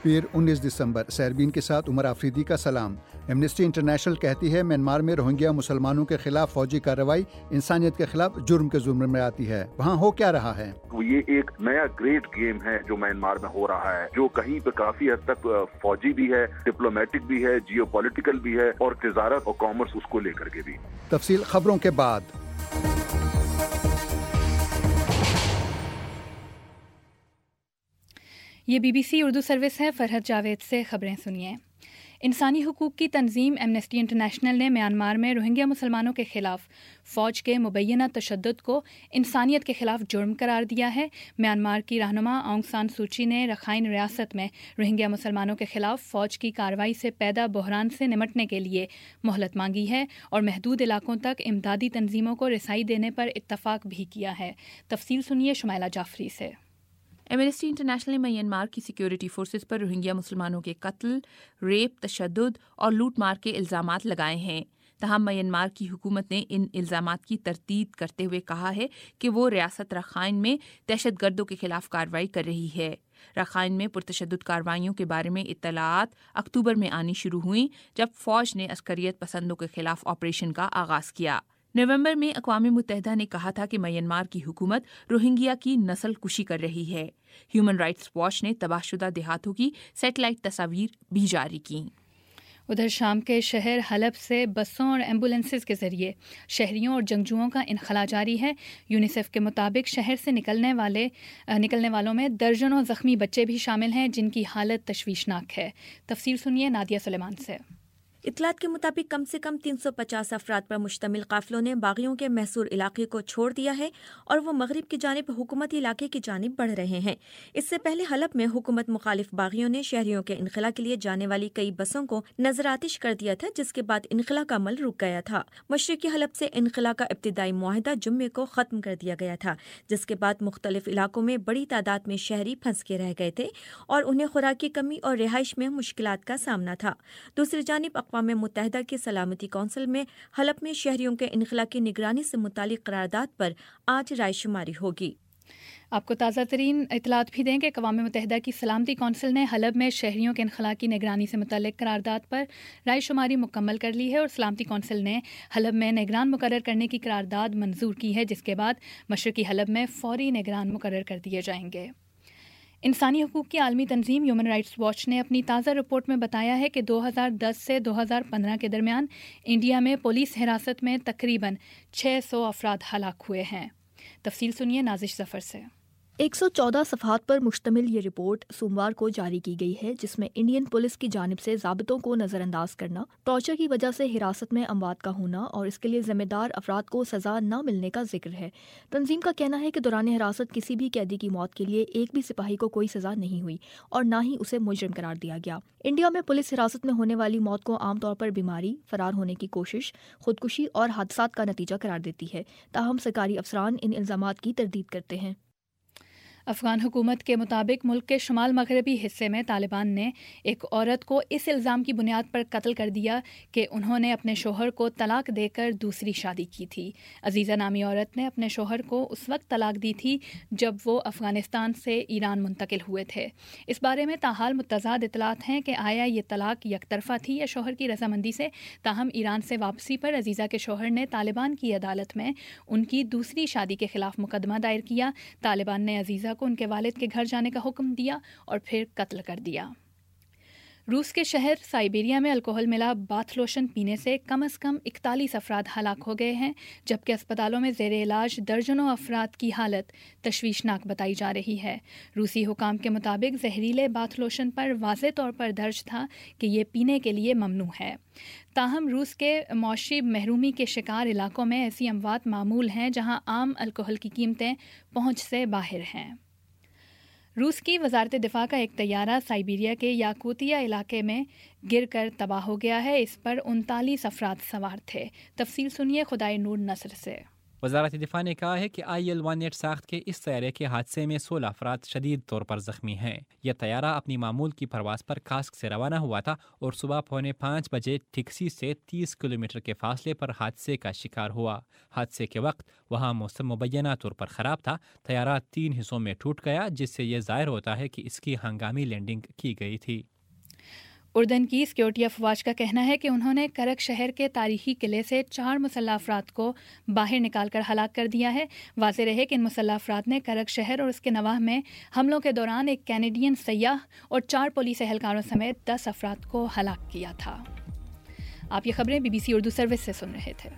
پیر 19 دسمبر سیربین کے ساتھ عمر آفریدی کا سلام۔ ایمنسٹی انٹرنیشنل کہتی ہے میانمار میں روہنگیا مسلمانوں کے خلاف فوجی کارروائی انسانیت کے خلاف جرم کے زمرے میں آتی ہے۔ وہاں ہو کیا رہا ہے؟ یہ ایک نیا گریٹ گیم ہے جو میانمار میں ہو رہا ہے، جو کہیں پہ کافی حد تک فوجی بھی ہے، ڈپلومیٹک بھی ہے، جیو پولیٹیکل بھی ہے، اور تجارت اور کامرس اس کو لے کر کے بھی۔ تفصیل خبروں کے بعد۔ یہ BBC اردو سروس ہے۔ فرحت جاوید سے خبریں سنیے۔ انسانی حقوق کی تنظیم ایمنسٹی انٹرنیشنل نے میانمار میں روہنگیا مسلمانوں کے خلاف فوج کے مبینہ تشدد کو انسانیت کے خلاف جرم قرار دیا ہے۔ میانمار کی رہنما آنگ سان سوچی نے رخائن ریاست میں روہنگیا مسلمانوں کے خلاف فوج کی کارروائی سے پیدا بحران سے نمٹنے کے لیے مہلت مانگی ہے اور محدود علاقوں تک امدادی تنظیموں کو رسائی دینے پر اتفاق بھی کیا ہے۔ تفصیل سنیے شمائلہ جعفری سے۔ ایمنسٹی انٹرنیشنل نے میانمار کی سیکیورٹی فورسز پر روہنگیا مسلمانوں کے قتل، ریپ، تشدد اور لوٹ مار کے الزامات لگائے ہیں۔ تاہم میانمار کی حکومت نے ان الزامات کی تردید کرتے ہوئے کہا ہے کہ وہ ریاست رخائن میں دہشت گردوں کے خلاف کارروائی کر رہی ہے۔ رخائن میں پرتشدد کارروائیوں کے بارے میں اطلاعات اکتوبر میں آنی شروع ہوئیں جب فوج نے عسکریت پسندوں کے خلاف آپریشن کا آغاز کیا۔ نومبر میں اقوام متحدہ نے کہا تھا کہ میانمار کی حکومت روہنگیا کی نسل کشی کر رہی ہے۔ ہیومن رائٹس واچ نے تباہ شدہ دیہاتوں کی سیٹلائٹ تصاویر بھی جاری کیں۔ ادھر شام کے شہر حلب سے بسوں اور ایمبولینسز کے ذریعے شہریوں اور جنگجوؤں کا انخلا جاری ہے۔ یونیسیف کے مطابق شہر سے نکلنے والوں میں درجنوں زخمی بچے بھی شامل ہیں جن کی حالت تشویشناک ہے۔ تفصیل سنیے نادیہ سلیمان سے۔ اطلاعات کے مطابق کم سے کم 350 افراد پر مشتمل قافلوں نے باغیوں کے محصور علاقے کو چھوڑ دیا ہے اور وہ مغرب کی جانب حکومتی علاقے کی جانب بڑھ رہے ہیں۔ اس سے پہلے حلب میں حکومت مخالف باغیوں نے شہریوں کے انخلا کے لیے جانے والی کئی بسوں کو نظر آتش کر دیا تھا، جس کے بعد انخلا کا عمل رک گیا تھا۔ مشرقی حلب سے انخلا کا ابتدائی معاہدہ جمعے کو ختم کر دیا گیا تھا، جس کے بعد مختلف علاقوں میں بڑی تعداد میں شہری پھنس کے رہ گئے تھے اور انہیں خوراک کی کمی اور رہائش میں مشکلات کا سامنا تھا۔ دوسری جانب اقوام متحدہ کی سلامتی کونسل میں حلب میں شہریوں کے انخلا کی نگرانی سے متعلق قرارداد پر آج رائے شماری ہوگی۔ آپ کو تازہ ترین اطلاعات بھی دیں کہ اقوام متحدہ کی سلامتی کونسل نے حلب میں شہریوں کے انخلا کی نگرانی سے متعلق قرارداد پر رائے شماری مکمل کر لی ہے اور سلامتی کونسل نے حلب میں نگران مقرر کرنے کی قرارداد منظور کی ہے، جس کے بعد مشرقی حلب میں فوری نگران مقرر کر دیے جائیں گے۔ انسانی حقوق کی عالمی تنظیم ہیومن رائٹس واچ نے اپنی تازہ رپورٹ میں بتایا ہے کہ 2010 سے 2015 کے درمیان انڈیا میں پولیس حراست میں تقریباً 600 افراد ہلاک ہوئے ہیں۔ تفصیل سنیے نازش ظفر سے۔ 114 صفحات پر مشتمل یہ رپورٹ سوموار کو جاری کی گئی ہے، جس میں انڈین پولیس کی جانب سے ضابطوں کو نظر انداز کرنا، ٹارچر کی وجہ سے حراست میں اموات کا ہونا اور اس کے لیے ذمہ دار افراد کو سزا نہ ملنے کا ذکر ہے۔ تنظیم کا کہنا ہے کہ دوران حراست کسی بھی قیدی کی موت کے لیے ایک بھی سپاہی کو کوئی سزا نہیں ہوئی اور نہ ہی اسے مجرم قرار دیا گیا۔ انڈیا میں پولیس حراست میں ہونے والی موت کو عام طور پر بیماری، فرار ہونے کی کوشش، خودکشی اور حادثات کا نتیجہ قرار دیتی ہے، تاہم سرکاری افسران ان الزامات کی تردید کرتے ہیں۔ افغان حکومت کے مطابق ملک کے شمال مغربی حصے میں طالبان نے ایک عورت کو اس الزام کی بنیاد پر قتل کر دیا کہ انہوں نے اپنے شوہر کو طلاق دے کر دوسری شادی کی تھی۔ عزیزہ نامی عورت نے اپنے شوہر کو اس وقت طلاق دی تھی جب وہ افغانستان سے ایران منتقل ہوئے تھے۔ اس بارے میں تاحال متضاد اطلاعات ہیں کہ آیا یہ طلاق یک طرفہ تھی یا شوہر کی رضامندی سے، تاہم ایران سے واپسی پر عزیزہ کے شوہر نے طالبان کی عدالت میں ان کی دوسری شادی کے خلاف مقدمہ دائر کیا۔ طالبان نے عزیزہ کو ان کے والد کے گھر جانے کا حکم دیا اور پھر قتل کر دیا۔ روس کے شہر سائبیریا میں الکوہل ملا باتھ لوشن پینے سے کم از کم 41 افراد ہلاک ہو گئے ہیں، جبکہ اسپتالوں میں زیر علاج درجنوں افراد کی حالت تشویشناک بتائی جا رہی ہے۔ روسی حکام کے مطابق زہریلے باتھ لوشن پر واضح طور پر درج تھا کہ یہ پینے کے لیے ممنوع ہے، تاہم روس کے معاشی محرومی کے شکار علاقوں میں ایسی اموات معمول ہیں جہاں عام الکوہل کی قیمتیں پہنچ سے باہر ہیں۔ روس کی وزارت دفاع کا ایک طیارہ سائبیریا کے یاکوتیا علاقے میں گر کر تباہ ہو گیا ہے۔ اس پر 39 افراد سوار تھے۔ تفصیل سنیے خدائے نور نصر سے۔ وزارت دفاع نے کہا ہے کہ IL-18 ساخت کے اس طیارے کے حادثے میں 16 افراد شدید طور پر زخمی ہیں۔ یہ طیارہ اپنی معمول کی پرواز پر کاسک سے روانہ ہوا تھا اور صبح 4:45 بجے ٹکسی سے 30 کلومیٹر کے فاصلے پر حادثے کا شکار ہوا۔ حادثے کے وقت وہاں موسم مبینہ طور پر خراب تھا۔ طیارہ 3 حصوں میں ٹوٹ گیا، جس سے یہ ظاہر ہوتا ہے کہ اس کی ہنگامی لینڈنگ کی گئی تھی۔ اردن کی سیکیورٹی افواج کا کہنا ہے کہ انہوں نے کرک شہر کے تاریخی قلعے سے 4 مسلح افراد کو باہر نکال کر ہلاک کر دیا ہے۔ واضح رہے کہ ان مسلح افراد نے کرک شہر اور اس کے نواح میں حملوں کے دوران ایک کینیڈین سیاح اور 4 پولیس اہلکاروں سمیت 10 افراد کو ہلاک کیا تھا۔ آپ یہ خبریں BBC اردو سروس سے سن رہے تھے۔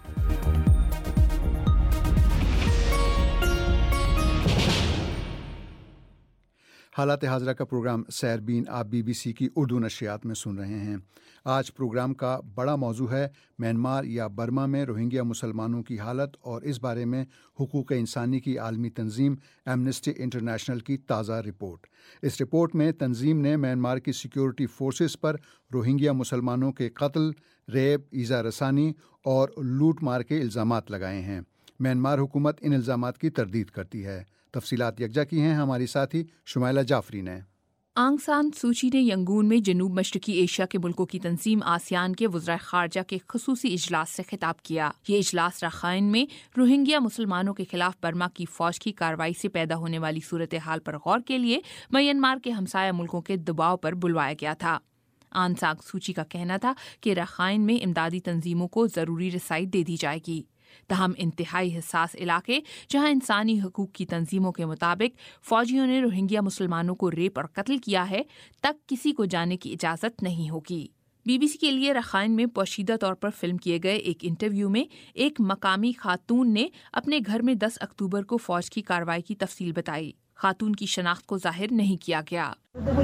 حالات حاضرہ کا پروگرام سیربین آپ BBC کی اردو نشریات میں سن رہے ہیں۔ آج پروگرام کا بڑا موضوع ہے میانمار یا برما میں روہنگیا مسلمانوں کی حالت، اور اس بارے میں حقوق انسانی کی عالمی تنظیم ایمنسٹی انٹرنیشنل کی تازہ رپورٹ۔ اس رپورٹ میں تنظیم نے میانمار کی سیکیورٹی فورسز پر روہنگیا مسلمانوں کے قتل، ریپ، ایذا رسانی اور لوٹ مار کے الزامات لگائے ہیں۔ میانمار حکومت ان الزامات کی تردید کرتی ہے۔ تفصیلات یکجا کی ہیں ہماری ساتھی شمائلہ جعفری نے۔ آنگ سان سوچی نے ینگون میں جنوب مشرقی ایشیا کے ملکوں کی تنظیم آسیان کے وزرائے خارجہ کے خصوصی اجلاس سے خطاب کیا۔ یہ اجلاس رخائن میں روہنگیا مسلمانوں کے خلاف برما کی فوج کی کارروائی سے پیدا ہونے والی صورتحال پر غور کے لیے میانمار کے ہمسایہ ملکوں کے دباؤ پر بلوایا گیا تھا۔ آنگ سان سوچی کا کہنا تھا کہ رخائن میں امدادی تنظیموں کو ضروری رسائی دے دی جائے گی، تاہم انتہائی حساس علاقے جہاں انسانی حقوق کی تنظیموں کے مطابق فوجیوں نے روہنگیا مسلمانوں کو ریپ اور قتل کیا ہے، تک کسی کو جانے کی اجازت نہیں ہوگی۔ BBC کے لیے رخائن میں پوشیدہ طور پر فلم کیے گئے ایک انٹرویو میں ایک مقامی خاتون نے اپنے گھر میں 10 اکتوبر کو فوج کی کارروائی کی تفصیل بتائی۔ خاتون کی شناخت کو ظاہر نہیں کیا گیا۔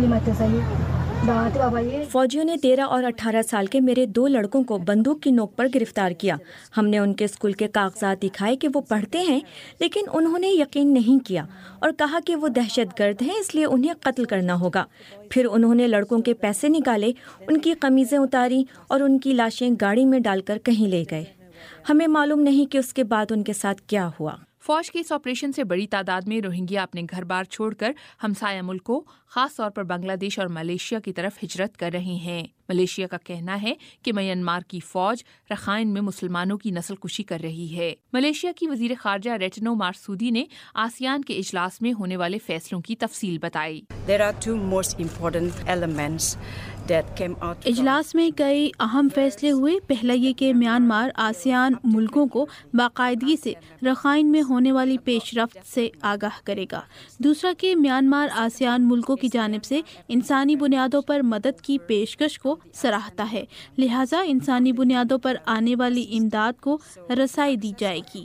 فوجیوں نے 13 اور 18 سال کے میرے 2 لڑکوں کو بندوق کی نوک پر گرفتار کیا۔ ہم نے ان کے اسکول کے کاغذات دکھائے کہ وہ پڑھتے ہیں، لیکن انہوں نے یقین نہیں کیا اور کہا کہ وہ دہشت گرد ہیں، اس لیے انہیں قتل کرنا ہوگا۔ پھر انہوں نے لڑکوں کے پیسے نکالے، ان کی قمیضیں اتاری اور ان کی لاشیں گاڑی میں ڈال کر کہیں لے گئے۔ ہمیں معلوم نہیں کہ اس کے بعد ان کے ساتھ کیا ہوا۔ فوج کے اس آپریشن سے بڑی تعداد میں روہنگیا اپنے گھر بار چھوڑ کر ہمسایہ ملکوں، خاص طور پر بنگلہ دیش اور ملیشیا کی طرف ہجرت کر رہے ہیں۔ ملیشیا کا کہنا ہے کہ میانمار کی فوج رخائن میں مسلمانوں کی نسل کشی کر رہی ہے۔ ملیشیا کی وزیر خارجہ ریٹنو مارسودی نے آسیان کے اجلاس میں ہونے والے فیصلوں کی تفصیل بتائی۔ اجلاس میں کئی اہم فیصلے ہوئے۔ پہلا یہ کہ میانمار آسیان ملکوں کو باقاعدگی سے رخائن میں ہونے والی پیش رفت سے آگاہ کرے گا۔ دوسرا کہ میانمار آسیان ملکوں کی جانب سے انسانی بنیادوں پر مدد کی پیشکش کو سراہتا ہے، لہٰذا انسانی بنیادوں پر آنے والی امداد کو رسائی دی جائے گی۔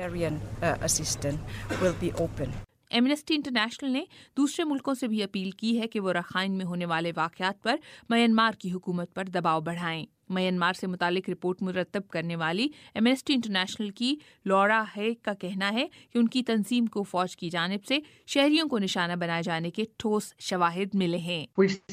ایمنسٹی انٹرنیشنل نے دوسرے ملکوں سے بھی اپیل کی ہے کہ وہ رخائن میں ہونے والے واقعات پر میانمار کی حکومت پر دباؤ بڑھائیں۔ میانمار سے متعلق رپورٹ مرتب کرنے والی ایمنسٹی انٹرنیشنل کی لورا ہیگ کا کہنا ہے کہ ان کی تنظیم کو فوج کی جانب سے شہریوں کو نشانہ بنائے جانے کے ٹھوس شواہد ملے ہیں۔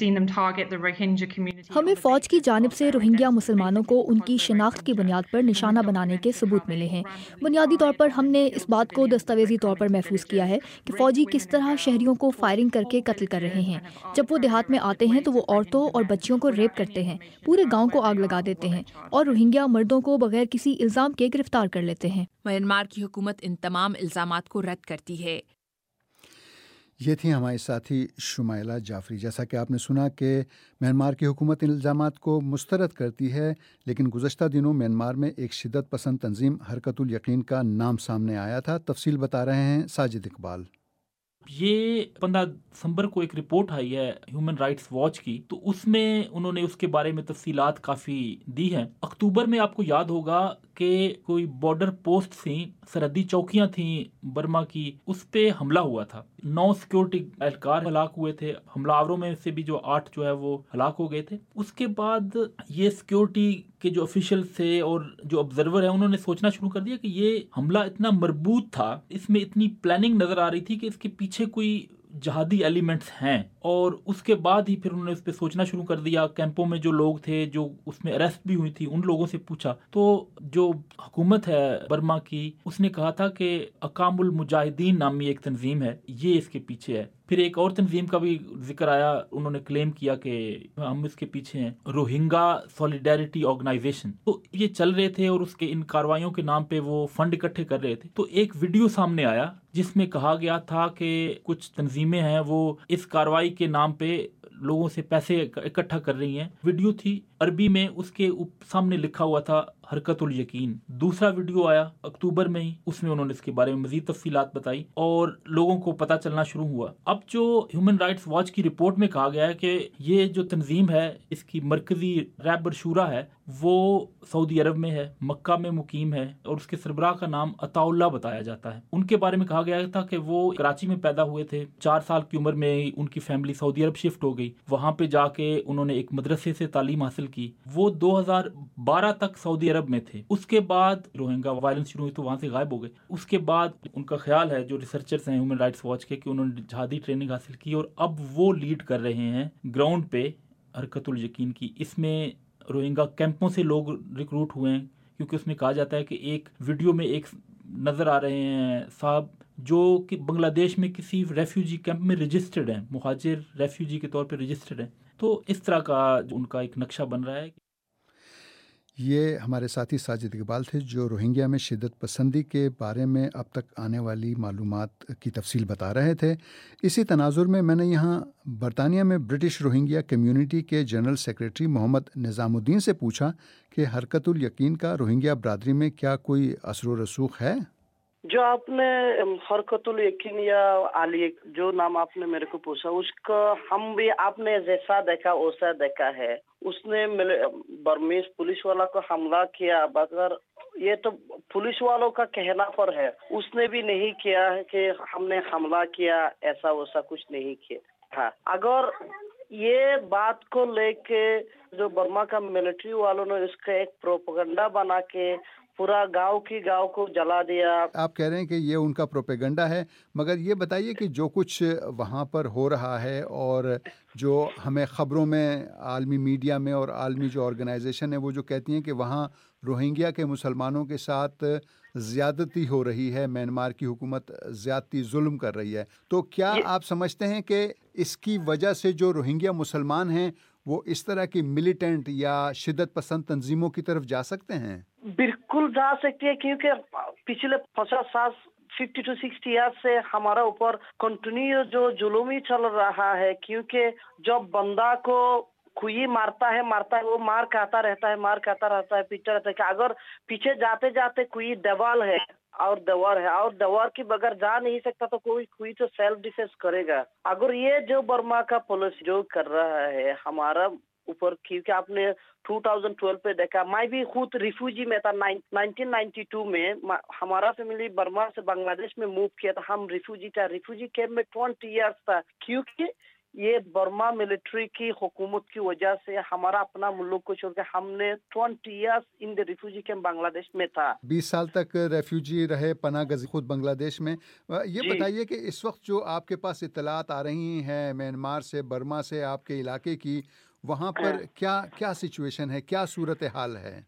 ہمیں فوج کی جانب سے روہنگیا مسلمانوں کو ان کی شناخت کی بنیاد پر نشانہ بنانے کے ثبوت ملے ہیں۔ بنیادی طور پر ہم نے اس بات کو دستاویزی طور پر محفوظ کیا ہے کہ فوجی کس طرح شہریوں کو فائرنگ کر کے قتل کر رہے ہیں۔ جب وہ دیہات میں آتے ہیں تو وہ عورتوں اور بچیوں کو ریپ کرتے ہیں، پورے گاؤں کو آگ لگا دیتے ہیں اور روہنگیا مردوں کو بغیر کسی الزام کے گرفتار کر لیتے ہیں۔ میانمار کی حکومت ان تمام الزامات کو رد کرتی ہے۔ یہ تھی ہماری ساتھی شمائلہ جعفری۔ جیسا کہ آپ نے سنا کہ میانمار کی حکومت ان الزامات کو مسترد کرتی ہے، لیکن گزشتہ دنوں میانمار میں ایک شدت پسند تنظیم حرکت الیقین کا نام سامنے آیا تھا۔ تفصیل بتا رہے ہیں ساجد اقبال۔ یہ 15 دسمبر کو ایک رپورٹ آئی ہے ہیومن رائٹس واچ کی، تو اس میں انہوں نے اس کے بارے میں تفصیلات کافی دی ہیں۔ اکتوبر میں آپ کو یاد ہوگا کہ کوئی بارڈر پوسٹ تھیں، سرحدی چوکیاں تھیں برما کی، اس پہ حملہ ہوا تھا۔ 9 سیکیورٹی اہلکار ہلاک ہوئے تھے، حملہ آوروں میں سے بھی جو 8 جو ہے وہ ہلاک ہو گئے تھے۔ اس کے بعد یہ سیکیورٹی کے جو افیشل تھے اور جو آبزرور ہیں، انہوں نے سوچنا شروع کر دیا کہ یہ حملہ اتنا مربوط تھا، اس میں اتنی پلاننگ نظر آ رہی تھی کہ اس کے پیچھے کوئی جہادی ایلیمنٹس ہیں، اور اس کے بعد ہی پھر انہوں نے اس پہ سوچنا شروع کر دیا. کیمپوں میں جو لوگ تھے جو اس میں اریسٹ بھی ہوئی تھی ان لوگوں سے پوچھا، تو جو حکومت ہے برما کی اس نے کہا تھا کہ اقام المجاہدین نامی ایک تنظیم ہے، یہ اس کے پیچھے ہے. پھر ایک اور تنظیم کا بھی ذکر آیا، انہوں نے کلیم کیا کہ ہم اس کے پیچھے ہیں، روہنگا سولیڈیرٹی آرگنائزیشن. تو یہ چل رہے تھے اور اس کے ان کارروائیوں کے نام پہ وہ فنڈ اکٹھے کر رہے تھے. تو ایک ویڈیو سامنے آیا جس میں کہا گیا تھا کہ کچھ تنظیمیں ہیں وہ اس کارروائی کے نام پہ لوگوں سے پیسے اکٹھا کر رہی ہیں. ویڈیو تھی عربی میں، اس کے سامنے لکھا ہوا تھا حرکت الیقین. دوسرا ویڈیو آیا اکتوبر میں ہی، اس میں انہوں نے اس کے بارے میں مزید تفصیلات بتائی اور لوگوں کو پتہ چلنا شروع ہوا. اب جو ہیومن رائٹس واچ کی رپورٹ میں کہا گیا ہے کہ یہ جو تنظیم ہے اس کی مرکزی رہبر شورا ہے وہ سعودی عرب میں ہے، مکہ میں مقیم ہے، اور اس کے سربراہ کا نام عطا اللہ بتایا جاتا ہے. ان کے بارے میں کہا گیا تھا کہ وہ کراچی میں پیدا ہوئے تھے، 4 سال کی عمر میں ان کی فیملی سعودی عرب شفٹ ہو گئی. وہاں پہ جا کے انہوں نے ایک مدرسے سے تعلیم حاصل کی. وہ 2012 تک سعودی عرب میں تھے. اس کے بعد روہنگا وائلنس شروع ہوئی تو وہاں سے غائب ہو گئے. اس کے بعد ان کا خیال ہے جو ریسرچرز ہیں ہیومن رائٹس واچ کے کہ انہوں نے جہادی ٹریننگ حاصل کی اور اب وہ لیڈ کر رہے ہیں گراؤنڈ پہ حرکت الیقین کی. اس میں روہنگا کیمپوں سے لوگ ریکروٹ ہوئے ہیں، کیونکہ اس میں کہا جاتا ہے کہ ایک ویڈیو میں ایک نظر آ رہے ہیں صاحب جو کہ بنگلہ دیش میں کسی ریفیوجی کیمپ میں رجسٹرڈ ہیں، مہاجر ریفیوجی کے طور پہ رجسٹرڈ ہیں. تو اس طرح کا ان کا ایک نقشہ بن رہا ہے. یہ ہمارے ساتھی ساجد اقبال تھے جو روہنگیا میں شدت پسندی کے بارے میں اب تک آنے والی معلومات کی تفصیل بتا رہے تھے. اسی تناظر میں نے یہاں برطانیہ میں برٹش روہنگیا کمیونٹی کے general secretary Muhammad Nizamuddin سے پوچھا کہ حرکت الیقین کا روہنگیا برادری میں کیا کوئی اثر و رسوخ ہے. جو آپ نے حرکت الیقین یا علی جو نام آپ نے میرے کو پوچھا، اس کا ہم بھی آپ نے جیسا دیکھا ویسا دیکھا ہے. اس نے برمیز پولیس والا کو حملہ کیا، مگر یہ تو پولیس والوں کا کہنا پر ہے، اس نے بھی نہیں کیا ہے کہ ہم نے حملہ کیا، ایسا ویسا کچھ نہیں کیا. ہاں، اگر یہ بات کو لے کے جو برما کا ملٹری والوں نے اس کا ایک پروپیگنڈا بنا کے پورا گاؤں کو جلا دیا. آپ کہہ رہے ہیں کہ یہ ان کا پروپیگنڈا ہے، مگر یہ بتائیے کہ جو کچھ وہاں پر ہو رہا ہے اور جو ہمیں خبروں میں عالمی میڈیا میں اور عالمی جو آرگنائزیشن ہے وہ جو کہتی ہیں کہ وہاں روہنگیا کے مسلمانوں کے ساتھ زیادتی ہو رہی ہے، میانمار کی حکومت زیادتی ظلم کر رہی ہے، تو کیا آپ سمجھتے ہیں کہ اس کی وجہ سے جو روہنگیا مسلمان ہیں وہ اس طرح کی ملیٹنٹ یا شدت پسند تنظیموں کی طرف جا سکتے ہیں؟ بالکل جا سکتی ہے، کیونکہ پچھلے 50 سال 50 to 60 ایئر سے ہمارا اوپر کنٹینیو جو ظلم چل رہا ہے. کیونکہ جب بندہ کو کوئی مارتا ہے وہ مار کھاتا رہتا ہے پیچھے رہتا ہے کہ اگر پیچھے جاتے جاتے کوئی دیوال ہے اور دیوار کے بغیر جا نہیں سکتا تو کوئی تو سیلف ڈیفینس کرے گا. اگر یہ جو برما کا پولیس جو کر رہا ہے ہمارا اوپر، کیونکہ آپ نے 2012 پہ دیکھا، میں بھی خود ریفیوجی میں تھا. 1992 میں ہمارا فیملی برما سے بنگلہ دیش میں موو کیا تھا. ہم ریفیوجی کیمپ میں 20 ایئرس تھا، کیونکہ یہ برما ملٹری کی حکومت کی وجہ سے ہمارا اپنا ملک کو چھوڑ کے ہم نے 20 years in the refugee camp Bangladesh میں تھا. 20 سال تک ریفیوجی رہے، پناہ گزین خود بنگلہ دیش میں. یہ بتائیے کہ اس وقت جو آپ کے پاس اطلاعات آ رہی ہیں میانمار سے، برما سے، آپ کے علاقے کی، وہاں پر کیا سچویشن ہے، کیا صورتحال ہے؟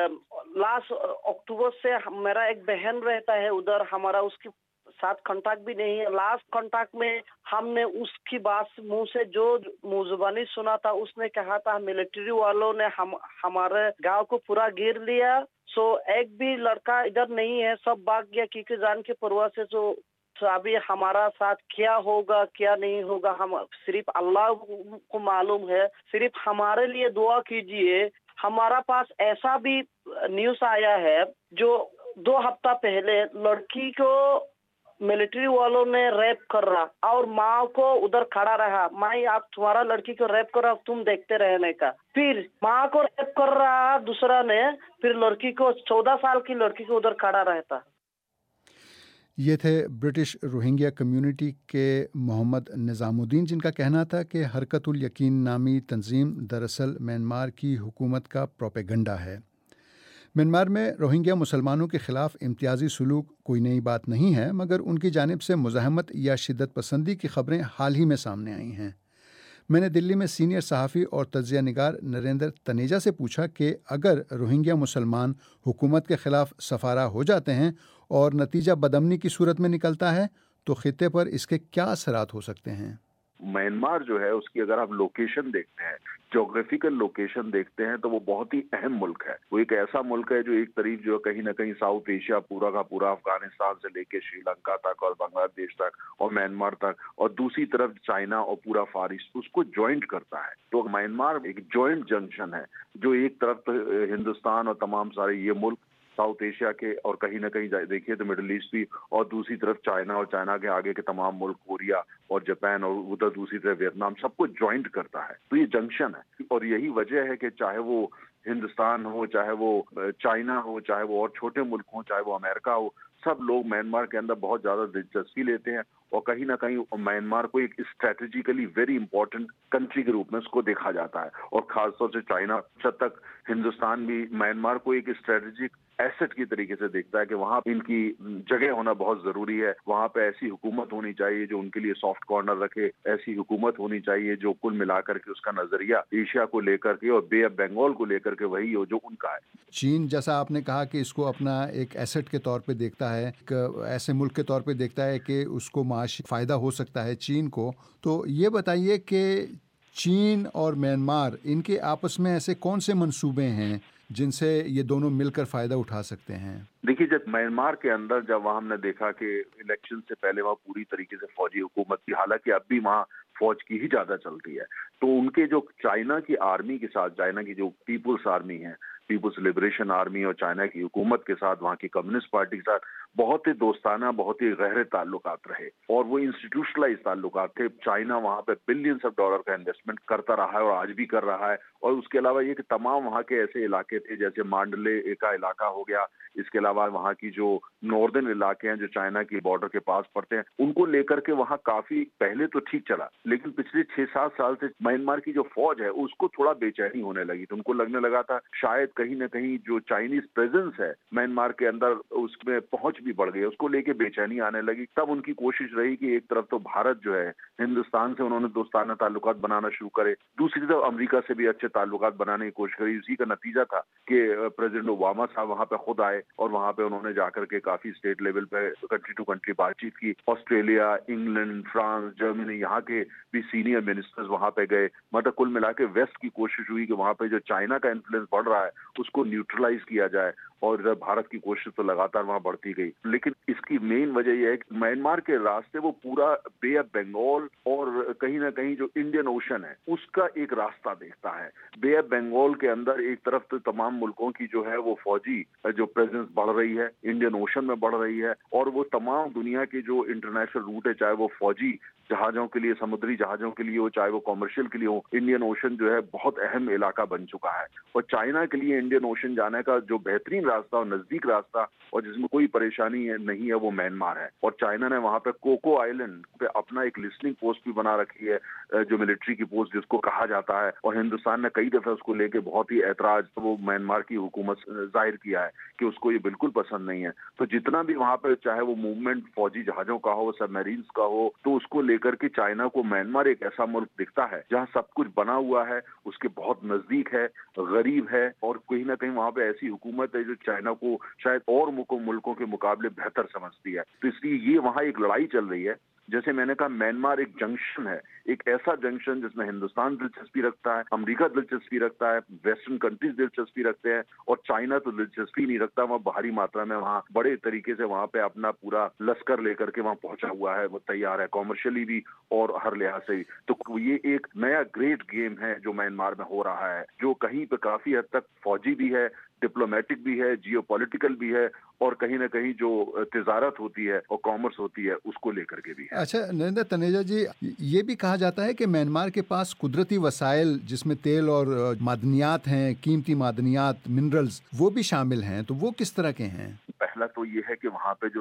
لاسٹ اکتوبر سے میرا ایک بہن رہتا ہے ادھر، ہمارا اس کے ساتھ کانٹیکٹ بھی نہیں ہے. لاسٹ کانٹیکٹ میں ہم نے اس کی بات منہ سے جو زبانی سنا تھا، اس نے کہا تھا ملٹری والوں نے ہمارے گاؤں کو پورا گھیر لیا، سو ایک بھی لڑکا ادھر نہیں ہے، سب بھاگ گیا، کیونکہ جان کی پرواہ سے جو ابھی ہمارا ساتھ کیا ہوگا کیا نہیں ہوگا ہم صرف اللہ کو معلوم ہے. صرف ہمارے لیے دعا کیجیے. ہمارا پاس ایسا بھی نیوز آیا ہے جو 2 ہفتہ پہلے لڑکی کو ملٹری والوں نے ریپ کر رہا اور ماں کو ادھر کھڑا رہا، میں آپ تمہارا لڑکی کو ریپ کر رہا تم دیکھتے رہنے کا. پھر ماں کو ریپ کر رہا دوسرا نے، پھر لڑکی کو 14 سال کی لڑکی کو ادھر کھڑا رہتا. یہ تھے برٹش روہنگیا کمیونٹی کے محمد نظام الدین، جن کا کہنا تھا کہ حرکت الیقین نامی تنظیم دراصل میانمار کی حکومت کا پروپیگنڈا ہے. म्यांमार में रोहिंग्या मुसलमानों के खिलाफ इम्तियाजी सलूक कोई नई बात नहीं है, मगर उनकी जानिब से मुज़ाहमत या शिद्दत पसंदी की खबरें हाल ही में सामने आई हैं। मैंने दिल्ली में सीनियर सहाफ़ी और तज्ज़िया निगार नरेंद्र तनेजा से पूछा कि अगर रोहिंग्या मुसलमान हुकूमत के ख़िलाफ़ सफ़ारा हो जाते हैं और नतीजा बदअमनी की सूरत में निकलता है तो ख़ित्ते पर इसके क्या असरात हो सकते हैं। म्यांमार जो है उसकी अगर आप लोकेशन देखते हैं, ज्योग्राफिकल लोकेशन देखते हैं, तो वो बहुत ही अहम मुल्क है। वो एक ऐसा मुल्क है जो एक तरफ जो कहीं ना कहीं साउथ एशिया पूरा का पूरा अफगानिस्तान से लेके श्रीलंका तक और बांग्लादेश तक और म्यांमार तक, और दूसरी तरफ चाइना और पूरा फार ईस्ट उसको ज्वाइंट करता है। तो म्यांमार एक ज्वाइंट जंक्शन है, जो एक तरफ तो हिंदुस्तान और तमाम सारे ये मुल्क साउथ एशिया के और कहीं ना कहीं देखिए तो मिडिल ईस्ट भी, और दूसरी तरफ चाइना और चाइना के आगे के तमाम मुल्क कोरिया और जापान, और उधर दूसरी तरफ वियतनाम, सबको ज्वाइंट करता है। तो ये जंक्शन है, और यही वजह है कि चाहे वो हिंदुस्तान हो, चाहे वो चाइना हो, चाहे वो और छोटे मुल्क हो, चाहे वो अमेरिका हो, सब लोग म्यांमार के अंदर बहुत ज्यादा दिलचस्पी लेते हैं, और कहीं ना कहीं म्यांमार को एक स्ट्रेटेजिकली वेरी इंपॉर्टेंट कंट्री के रूप में उसको देखा जाता है। और खासतौर से चाइना जब तक हिंदुस्तान भी म्यांमार को एक स्ट्रेटेजिक एसेट की तरीके से देखता है कि वहाँ इनकी जगह होना बहुत जरूरी है। वहाँ पे ऐसी हुकूमत होनी चाहिए जो उनके लिए सॉफ्ट कॉर्नर रखे, ऐसी हुकूमत होनी चाहिए जो कुल मिलाकर के उसका नजरिया एशिया को लेकर के और बे ऑफ बंगाल को लेकर के वही हो जो उनका है। चीन, जैसा आपने कहा कि इसको अपना एक एसेट के तौर पे देखता है, एक ऐसे मुल्क के तौर पे देखता है कि उसको माशी फ़ायदा हो सकता है चीन को, तो ये बताइए कि चीन और म्यांमार इनके आपस में ऐसे कौन से मंसूबे हैं जिनसे ये दोनों मिलकर फ़ायदा उठा सकते हैं। देखिए, जब म्यांमार के अंदर जब वहाँ हमने देखा कि इलेक्शन से पहले वहाँ पूरी तरीके से फौजी हुकूमत थी, हालांकि अब भी वहाँ फौज की ही ज्यादा चलती है, तो उनके जो चाइना की आर्मी के साथ, चाइना की जो पीपुल्स आर्मी है, पीपुल्स लिबरेशन आर्मी, और चाइना की हुकूमत के साथ, वहाँ की कम्युनिस्ट पार्टी के साथ बहुत ही दोस्ताना, बहुत ही गहरे ताल्लुकात रहे, और वो इंस्टीट्यूशनलाइज ताल्लुकात थे। चाइना वहाँ पे बिलियंस ऑफ डॉलर का इन्वेस्टमेंट करता रहा है और आज भी कर रहा है। और उसके अलावा ये कि तमाम वहाँ के ऐसे इलाके थे जैसे मांडले का इलाका हो गया, इसके अलावा वहाँ की जो नॉर्दर्न इलाके हैं जो चाइना की बॉर्डर के पास पड़ते हैं, उनको लेकर के वहाँ काफी पहले तो ठीक चला, लेकिन पिछले 6-7 साल से म्यांमार की जो फौज है उसको थोड़ा बेचैनी होने लगी। तो उनको लगने लगा था शायद कहीं ना कहीं जो चाइनीज प्रेजेंस है म्यांमार के अंदर उसमें पहुंच भी बढ़ गई, उसको लेके बेचैनी आने लगी। तब उनकी कोशिश रही कि एक तरफ तो भारत जो है हिंदुस्तान से उन्होंने दोस्ताना ताल्लुकात बनाना शुरू करे, दूसरी तरफ अमेरिका से भी अच्छे ताल्लुकात बनाने की कोशिश करी। इसी का नतीजा था कि प्रेसिडेंट ओबामा साहब वहाँ पे खुद आए और वहाँ पे उन्होंने जाकर के काफी स्टेट लेवल पे कंट्री टू कंट्री बातचीत की। ऑस्ट्रेलिया, इंग्लैंड, फ्रांस, जर्मनी, यहाँ के भी सीनियर मिनिस्टर्स वहाँ पे गए। मतलब कुल मिला के वेस्ट की कोशिश हुई कि वहाँ पे जो चाइना का इन्फ्लुएंस बढ़ रहा है उसको न्यूट्रलाइज किया जाए, और भारत की कोशिश तो लगातार वहाँ बढ़ती गई। लेकिन इसकी मेन वजह यह है कि म्यांमार के रास्ते वो पूरा बे ऑफ बंगाल और कहीं ना कहीं जो इंडियन ओशन है उसका एक रास्ता देखता है। बे ऑफ बंगाल के अंदर एक तरफ तो तमाम मुल्कों की जो है वो फौजी जो प्रेजेंस बढ़ रही है, इंडियन ओशन में बढ़ रही है, और वो तमाम दुनिया के जो इंटरनेशनल रूट है, चाहे वो फौजी जहाजों के लिए, समुद्री जहाजों के लिए हो, चाहे वो कॉमर्शियल के लिए हो, इंडियन ओशन जो है बहुत अहम इलाका बन चुका है। और चाइना के लिए इंडियन ओशन जाने का जो बेहतरीन रास्ता और नजदीक रास्ता और जिसमें कोई परेशानी नहीं है वो म्यांमार है। और चाइना ने वहां पे कोको आइलैंड पे अपना एक लिस्निंग पोस्ट भी बना रखी है, जो मिलिट्री की पोस्ट जिसको कहा जाता है, और हिंदुस्तान ने कई दफे उसको लेके बहुत ही ऐतराज वो म्यांमार की हुकूमत जाहिर किया है कि उसको ये बिल्कुल पसंद नहीं है। तो जितना भी वहां पे चाहे वो मूवमेंट फौजी जहाजों का हो, सबमरीन्स का हो, तो उसको लेकर के चाइना को म्यांमार एक ऐसा मुल्क दिखता है जहाँ सब कुछ बना हुआ है, उसके बहुत नजदीक है, गरीब है, और कहीं ना कहीं वहां पे ऐसी हुकूमत है जो चाइना को शायद और मुल्कों के मुकाबले बेहतर समझती है। तो इसलिए ये वहां एक लड़ाई चल रही है। जैसे मैंने कहा, म्यांमार एक जंक्शन है, एक ऐसा जंक्शन जिसमें हिंदुस्तान दिलचस्पी रखता है, अमेरिका दिलचस्पी रखता है, वेस्टर्न कंट्रीज दिलचस्पी रखते हैं, और चाइना तो दिलचस्पी नहीं रखता। वहाँ भारी मात्रा में वहाँ बड़े तरीके से वहाँ पे अपना पूरा लश्कर लेकर के वहाँ पहुंचा हुआ है, वो तैयार है कॉमर्शियली भी और हर लिहाज से भी। तो ये एक नया ग्रेट गेम है जो म्यांमार में हो रहा है, जो कहीं पे काफी हद तक फौजी भी है, डिप्लोमेटिक भी है, जियोपॉलिटिकल भी है, और कहीं ना कहीं जो तिजारत होती है और कॉमर्स होती है उसको लेकर के भी है। अच्छा नरेंद्र तनेजा जी, ये भी कहा जाता है कि म्यांमार के पास कुदरती वसाइल जिसमें तेल और मादनियात हैं, कीमती मादनियात, मिनरल्स, वो भी शामिल हैं, तो वो किस तरह के हैं? पहला तो ये है कि वहाँ पे जो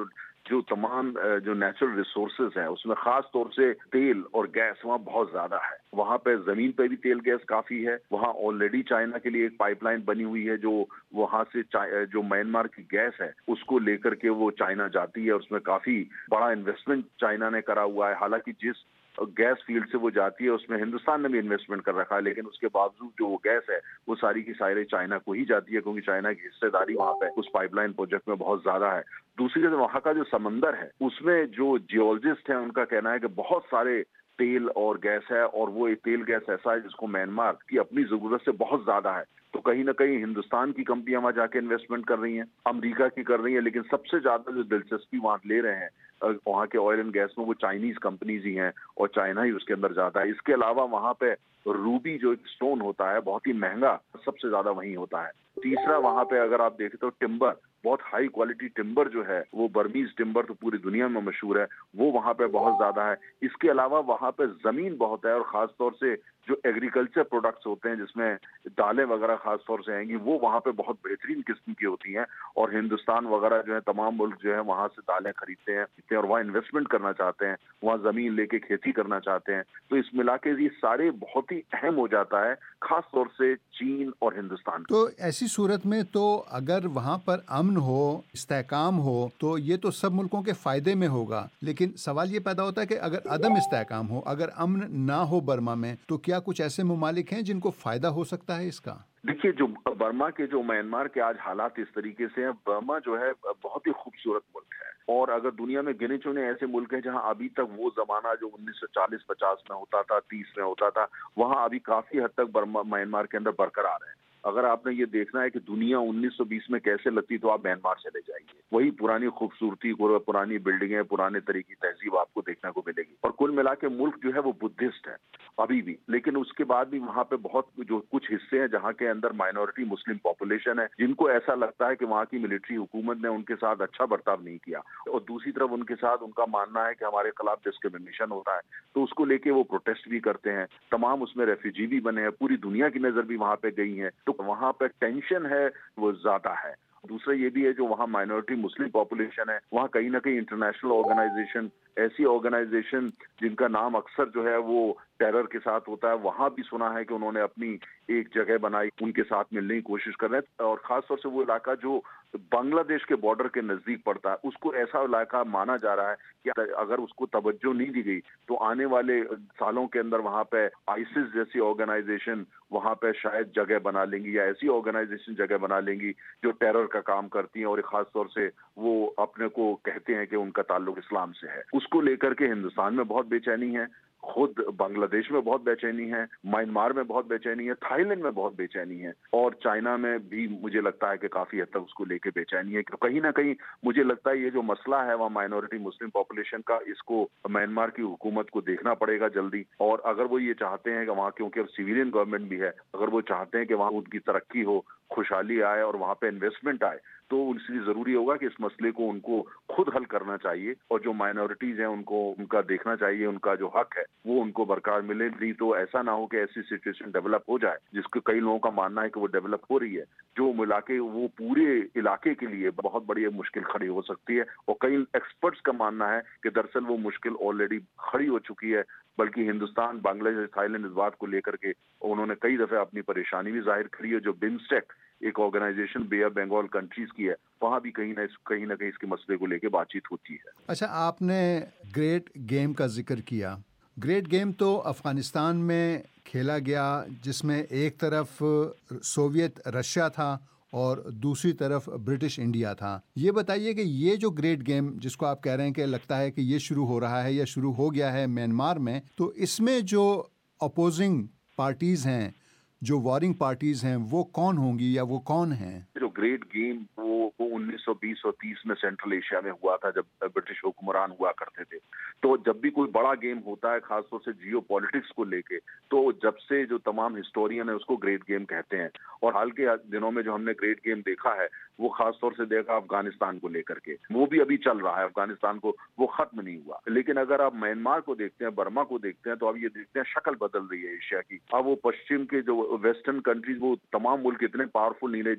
جو تمام جو نیچرل ریسورسز ہیں اس میں خاص طور سے تیل اور گیس وہاں بہت زیادہ ہے. وہاں پہ زمین پہ بھی تیل گیس کافی ہے. وہاں آلریڈی چائنا کے لیے ایک پائپ لائن بنی ہوئی ہے جو وہاں سے جو میانمار کی گیس ہے اس کو لے کر کے وہ چائنا جاتی ہے. اس میں کافی بڑا انویسٹمنٹ چائنا نے کرا ہوا ہے. حالانکہ جس گیس فیلڈ سے وہ جاتی ہے اس میں ہندوستان نے بھی انویسٹمنٹ کر رکھا ہے, لیکن اس کے باوجود جو وہ گیس ہے وہ ساری کی ساری چائنا کو ہی جاتی ہے, کیونکہ چائنا کی حصے داری وہاں پہ اس پائپ لائن پروجیکٹ میں بہت زیادہ ہے. دوسری طرف وہاں کا جو سمندر ہے اس میں جو جیولوجسٹ ہیں ان کا کہنا ہے کہ بہت سارے تیل اور گیس ہے, اور وہ تیل گیس ایسا ہے جس کو میانمار کی اپنی ضرورت سے بہت زیادہ ہے. تو کہیں نہ کہیں ہندوستان کی کمپنیاں وہاں جا کے انویسٹمنٹ کر رہی ہیں, امریکہ کی کر رہی ہیں, لیکن سب سے زیادہ جو دلچسپی وہاں لے رہے ہیں وہاں کے آئل اینڈ گیس میں وہ چائنیز کمپنیز ہی ہیں, اور چائنا ہی اس کے اندر جاتا ہے. اس کے علاوہ وہاں پہ روبی جو ایک سٹون ہوتا ہے بہت ہی مہنگا, سب سے زیادہ وہیں ہوتا ہے. تیسرا وہاں پہ اگر آپ دیکھیں تو ٹمبر, بہت ہائی کوالٹی ٹمبر جو ہے وہ برمیز ٹمبر تو پوری دنیا میں مشہور ہے, وہ وہاں پہ بہت زیادہ ہے. اس کے علاوہ وہاں پہ زمین بہت ہے, اور خاص طور سے جو ایگریکلچر پروڈکٹس ہوتے ہیں جس میں دالیں وغیرہ خاص طور سے آئیں گی وہ وہاں پہ بہت بہترین قسم کی ہوتی ہیں. اور ہندوستان وغیرہ جو ہے تمام ملک جو ہے وہاں سے دالیں خریدتے ہیں اور وہاں انویسٹمنٹ کرنا چاہتے ہیں, وہاں زمین لے کے کھیتی کرنا چاہتے ہیں. تو اس ملا کے یہ سارے بہت ہی اہم ہو جاتا ہے, خاص طور سے چین اور ہندوستان. تو ایسی صورت میں تو اگر وہاں پر امن ہو, استحکام ہو, تو یہ تو سب ملکوں کے فائدے میں ہوگا. لیکن سوال یہ پیدا ہوتا ہے کہ اگر عدم استحکام ہو, اگر امن نہ ہو برما میں, تو کیا کچھ ایسے ممالک ہیں جن کو فائدہ ہو سکتا ہے اس کا؟ دیکھیے, جو برما کے جو میانمار کے آج حالات اس طریقے سے ہیں, برما جو ہے بہت ہی خوبصورت ملک ہے, اور اگر دنیا میں گنے چنے ایسے ملک ہیں جہاں ابھی تک وہ زمانہ جو 1940-50 میں ہوتا تھا, 30 میں ہوتا تھا, وہاں ابھی کافی حد تک برما میانمار کے اندر برقرار ہے. اگر آپ نے یہ دیکھنا ہے کہ دنیا 1920 میں کیسے لگتی تو آپ میانمار چلے جائیے, وہی پرانی خوبصورتی, پرانی بلڈنگیں, پرانے طریقے کی تہذیب آپ کو دیکھنے کو ملے گی. اور کل ملا کے ملک جو ہے وہ بدھسٹ ہے ابھی بھی, لیکن اس کے بعد بھی وہاں پہ بہت جو کچھ حصے ہیں جہاں کے اندر مائنورٹی مسلم پاپولیشن ہے, جن کو ایسا لگتا ہے کہ وہاں کی ملٹری حکومت نے ان کے ساتھ اچھا برتاؤ نہیں کیا, اور دوسری طرف ان کے ساتھ ان کا ماننا ہے کہ ہمارے خلاف ڈسکریمنیشن ہوتا ہے, تو اس کو لے کے وہ پروٹیسٹ بھی کرتے ہیں. تمام اس میں ریفیوجی بھی بنے ہیں, پوری دنیا کی نظر بھی وہاں پہ گئی ہے, تو وہاں پہ ٹینشن ہے وہ زیادہ ہے. دوسرا یہ بھی ہے جو وہاں مائنورٹی مسلم پاپولیشن ہے, وہاں کہیں نہ کہیں انٹرنیشنل آرگنائزیشن, ایسی آرگنائزیشن جن کا نام اکثر جو ہے وہ ٹیرر کے ساتھ ہوتا ہے, وہاں بھی سنا ہے کہ انہوں نے اپنی ایک جگہ بنائی, ان کے ساتھ ملنے کی کوشش کر رہے ہیں. اور خاص طور سے وہ علاقہ جو بنگلہ دیش کے بارڈر کے نزدیک پڑتا ہے, اس کو ایسا علاقہ مانا جا رہا ہے کہ اگر اس کو توجہ نہیں دی گئی تو آنے والے سالوں کے اندر وہاں پہ آئیسس جیسی آرگنائزیشن وہاں پہ شاید جگہ بنا لیں گی, یا ایسی آرگنائزیشن جگہ بنا لیں گی جو ٹیرر کا کام کرتی ہیں, اور خاص طور سے وہ اپنے کو کہتے ہیں کہ ان کا تعلق اسلام سے ہے. اس کو لے کر کے ہندوستان میں بہت بے چینی ہے, خود بنگلہ دیش میں بہت بے چینی ہے, میانمار میں بہت بے چینی ہے, تھائی لینڈ میں بہت بے چینی ہے, اور چائنا میں بھی مجھے لگتا ہے کہ کافی حد تک اس کو لے کے بے چینی ہے. کہیں نہ کہیں مجھے لگتا ہے یہ جو مسئلہ ہے وہاں مائنورٹی مسلم پاپولیشن کا, اس کو میانمار کی حکومت کو دیکھنا پڑے گا جلدی. اور اگر وہ یہ چاہتے ہیں کہ وہاں, کیونکہ اب سویلین گورنمنٹ بھی ہے, اگر وہ چاہتے ہیں کہ وہاں ان کی ترقی ہو, خوشحالی آئے اور وہاں پہ انویسٹمنٹ آئے, تو اس لیے ضروری ہوگا کہ اس مسئلے کو ان کو خود حل کرنا چاہیے, اور جو مائنورٹیز ہیں ان کو ان کا دیکھنا چاہیے, ان کا جو حق ہے وہ ان کو برقرار ملے. نہیں تو ایسا نہ ہو کہ ایسی سچویشن ڈیولپ ہو جائے جس کو کئی لوگوں کا ماننا ہے کہ وہ ڈیولپ ہو رہی ہے, جو ملا کے وہ پورے علاقے کے لیے بہت بڑی مشکل کھڑی ہو سکتی ہے. اور کئی ایکسپرٹس کا ماننا ہے کہ دراصل وہ مشکل آلریڈی کھڑی ہو چکی ہے, بلکہ ہندوستان, بنگلہ دیش, تھائی لینڈ اس بات کو لے کر کے انہوں نے کئی دفعہ اپنی پریشانی بھی ظاہر کری ہے. جو بمسٹیک ایک آرگنائزیشن بے آف بنگال کنٹریز کی ہے, وہاں بھی کہیں نہ کہیں اس کے مسئلے کو لے کے بات چیت ہوتی ہے. اچھا, آپ نے گریٹ گیم کا ذکر کیا. گریٹ گیم تو افغانستان میں کھیلا گیا, جس میں ایک طرف سوویت رشیا تھا اور دوسری طرف برٹش انڈیا تھا. یہ بتائیے کہ یہ جو گریٹ گیم جس کو آپ کہہ رہے ہیں کہ لگتا ہے کہ یہ شروع ہو رہا ہے یا شروع ہو گیا ہے میانمار میں, تو اس میں جو اپوزنگ پارٹیز ہیں, جو وارنگ پارٹیز ہیں, وہ کون ہوں گی یا وہ کون ہیں؟ جو گریٹ گیم وہ 1920 اور 30 میں سینٹرل ایشیا میں ہوا تھا, جب برٹش حکمران ہوا کرتے تھے. تو جب بھی کوئی بڑا گیم ہوتا ہے, خاص طور سے جیو پالیٹکس کو لے کے, تو جب سے جو تمام ہسٹورین ہیں اس کو گریٹ گیم کہتے ہیں. اور حال کے دنوں میں جو ہم نے گریٹ گیم دیکھا ہے وہ خاص طور سے دیکھا افغانستان کو لے کر کے, وہ بھی ابھی چل رہا ہے. افغانستان کو وہ ختم نہیں ہوا. لیکن اگر آپ میانمار کو دیکھتے ہیں, برما کو دیکھتے ہیں, تو اب یہ دیکھتے ہیں شکل بدل رہی ہے ایشیا کی. اب وہ پشچم کے جو ویسٹرن کنٹریز, وہ تمام ملک اتنے پاورفل نہیں رہے جتنے پہلے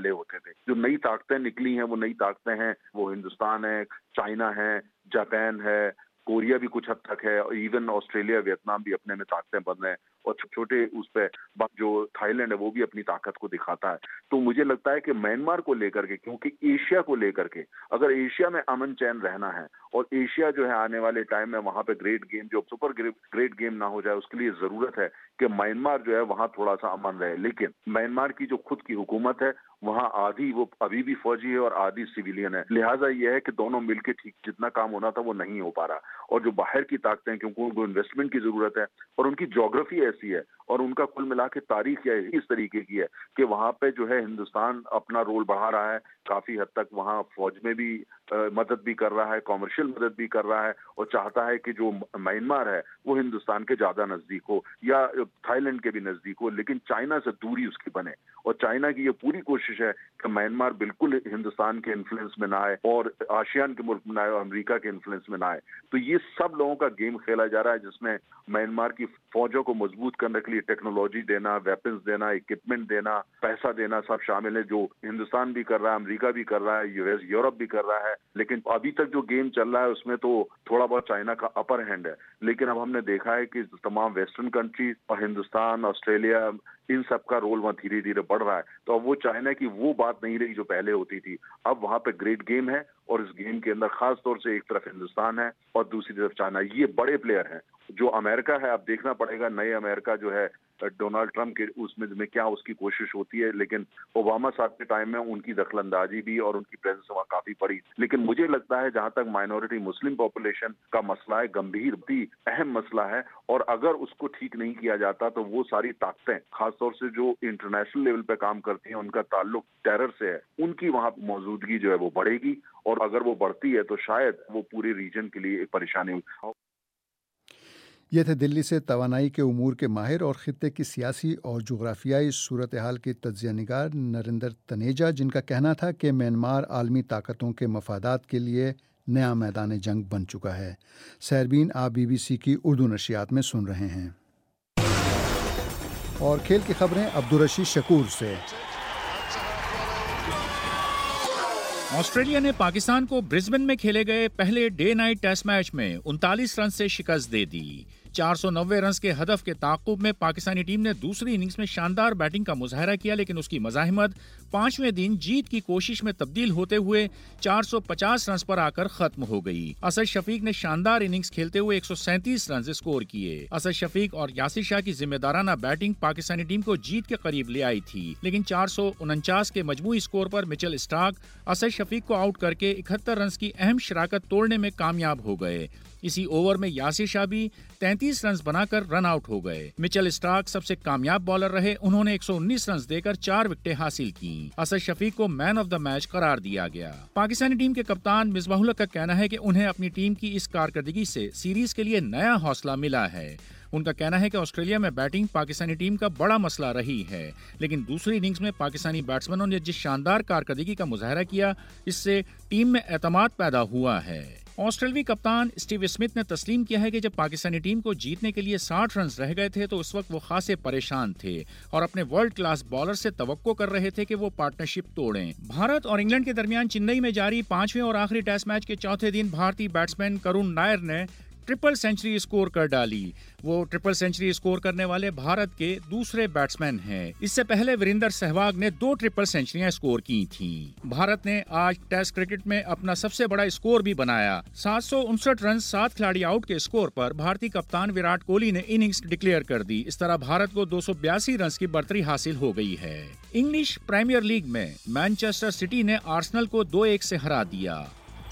पहले होते थे। जो नई ताकतें निकली हैं वो नई ताकतें हैं, वो हिंदुस्तान है, चाइना है, जापान है, कोरिया भी कुछ हद तक है, और इवन ऑस्ट्रेलिया, वियतनाम भी अपने में ताकतें बन रहे हैं, और छोटे उस पे जो थाईलैंड है वो भी अपनी ताकत को दिखाता है। तो मुझे लगता है कि म्यांमार को लेकर के, क्योंकि एशिया को लेकर के अगर एशिया में अमन चैन रहना है और एशिया जो है आने वाले टाइम में वहां पे ग्रेट गेम, जो सुपर ग्रेट गेम ना हो जाए, उसके लिए जरूरत है कि म्यांमार जो है वहां थोड़ा सा अमन रहे। लेकिन म्यांमार की जो खुद की हुकूमत है वहाँ आधी वो अभी भी फौजी है और आधी सिविलियन है, लिहाजा ये है कि दोनों मिलकर ठीक जितना काम होना था वो नहीं हो पा रहा। और जो बाहर की ताकतें, क्योंकि उनको इन्वेस्टमेंट की जरूरत है और उनकी ज्योग्राफी ऐसी है और उनका कुल मिला के तारीख इस तरीके की है कि वहाँ पे जो है हिंदुस्तान अपना रोल बढ़ा रहा है, काफी हद तक वहाँ फौज में भी मदद भी कर रहा है, कॉमर्शियल मदद भी कर रहा है, और चाहता है कि जो म्यांमार है वो हिंदुस्तान के ज्यादा नजदीक हो या थाईलैंड के भी नजदीक हो, लेकिन चाइना से दूरी उसकी बने। और चाइना की ये पूरी कोशिश है कि म्यांमार बिल्कुल हिंदुस्तान के इन्फ्लुएंस में ना आए और आसियान के मुल्क में ना आए और अमेरिका के इन्फ्लुएंस में ना आए। तो ये सब लोगों का गेम खेला जा रहा है, जिसमें म्यांमार की फौजों को मजबूत करने के लिए टेक्नोलॉजी देना, वेपन्स देना, इक्विपमेंट देना, पैसा देना, सब शामिल है, जो हिंदुस्तान भी कर रहा है, अमेरिका भी कर रहा है, यूएस यूरोप भी कर रहा है। लेकिन अभी तक जो गेम चल रहा है उसमें तो थोड़ा बहुत चाइना का अपर हैंड है। लेकिन अब हमने देखा है कि तमाम वेस्टर्न कंट्रीज और हिंदुस्तान, ऑस्ट्रेलिया, इन सब का रोल वहाँ धीरे धीरे बढ़ रहा है। तो अब वो चाइना की वो बात नहीं रही जो पहले होती थी। अब वहाँ पे ग्रेट गेम है और इस गेम के अंदर खास तौर से एक तरफ हिंदुस्तान है और दूसरी तरफ चाइना। ये बड़े प्लेयर हैं। जो अमेरिका है, अब देखना पड़ेगा नए अमेरिका जो है डोनाल्ड ट्रंप के उसमें क्या उसकी कोशिश होती है। लेकिन ओबामा साहब के टाइम में उनकी दखलंदाजी भी और उनकी प्रेजेंस वहाँ काफी पड़ी। लेकिन मुझे लगता है जहां तक माइनॉरिटी मुस्लिम पॉपुलेशन का मसला है, गंभीर भी अहम मसला है, और अगर उसको ठीक नहीं किया जाता तो वो सारी ताकतें, खासतौर से जो इंटरनेशनल लेवल पे काम करती हैं, उनका ताल्लुक टेरर से है, उनकी वहाँ मौजूदगी जो है वो बढ़ेगी, और अगर वो बढ़ती है तो शायद वो पूरे रीजन के लिए एक परेशानी हो। ये थे दिल्ली से तवानाई के उमूर के माहिर और खित्ते की सियासी और जुग्राफियाई सूरत हाल के तज्ज़िया निगार नरेंद्र तनेजा, जिनका कहना था कि म्यांमार आलमी ताकतों के मफादात के लिए नया मैदान जंग बन चुका है। सैरबीन आप BBC की उर्दू नशियात में सुन रहे हैं। और खेल की खबरें अब्दुर्रशीद शकूर से। ऑस्ट्रेलिया ने पाकिस्तान को ब्रिस्बेन में खेले गए पहले डे नाइट टेस्ट मैच में 39 रन से शिकस्त दे दी। 490 रन के हदफ के ताक़ुब में पाकिस्तानी टीम ने दूसरी इनिंग्स में शानदार बैटिंग का मुजाहरा किया, लेकिन उसकी मज़ाहिमत पांचवें दिन जीत की कोशिश में तब्दील होते हुए 450 रन पर आकर खत्म हो गई। असद शफीक ने शानदार इनिंग्स खेलते हुए 137 रन स्कोर किए। असद शफीक और यासिर शाह की जिम्मेदाराना बैटिंग पाकिस्तानी टीम को जीत के करीब ले आई थी, लेकिन 449 के मजमूई स्कोर पर मिचेल स्टार्क असद शफीक को आउट करके 71 रन की अहम शराकत तोड़ने में कामयाब हो गए। इसी ओवर में यासिर शाह भी 33 रन बनाकर रन आउट हो गए। मिचेल स्टार्क सबसे कामयाब बॉलर रहे, उन्होंने 119 रन देकर 4 विकेटें हासिल की। असद शफीक को मैन ऑफ द मैच करार दिया गया। पाकिस्तानी टीम के कप्तान मिसबाहुल हक का कहना है कि उन्हें अपनी टीम की इस कारकर्दगी से सीरीज के लिए नया हौसला मिला है। उनका कहना है कि ऑस्ट्रेलिया में बैटिंग पाकिस्तानी टीम का बड़ा मसला रही है, लेकिन दूसरी इनिंग्स में पाकिस्तानी बैट्समैनों ने जिस शानदार कारकर्दगी का मुजाहरा किया, इससे टीम में एतमाद पैदा हुआ है। ऑस्ट्रेलियाई कप्तान स्टीव स्मिथ ने तस्लीम किया है कि जब पाकिस्तानी टीम को जीतने के लिए 60 रन रह गए थे तो उस वक्त वो खासे परेशान थे और अपने वर्ल्ड क्लास बॉलर से तवक्को कर रहे थे कि वो पार्टनरशिप तोड़ें। भारत और इंग्लैंड के दरमियान चेन्नई में जारी 5वें और आखिरी टेस्ट मैच के चौथे दिन भारतीय बैट्समैन करुण नायर ने ट्रिपल सेंचुरी स्कोर कर डाली। वो ट्रिपल सेंचुरी स्कोर करने वाले भारत के दूसरे बैट्समैन हैं। इससे पहले वीरेंद्र सहवाग ने 2 ट्रिपल सेंचुरियां स्कोर की थीं। भारत ने आज टेस्ट क्रिकेट में अपना सबसे बड़ा स्कोर भी बनाया। 759 रन 7 खिलाड़ी आउट के स्कोर पर भारतीय कप्तान विराट कोहली ने इनिंग्स डिक्लेयर कर दी। इस तरह भारत को 282 रन की बढ़तरी हासिल हो गई है। इंग्लिश प्रीमियर लीग में मैनचेस्टर सिटी ने आर्सेनल को 2-1 से हरा दिया।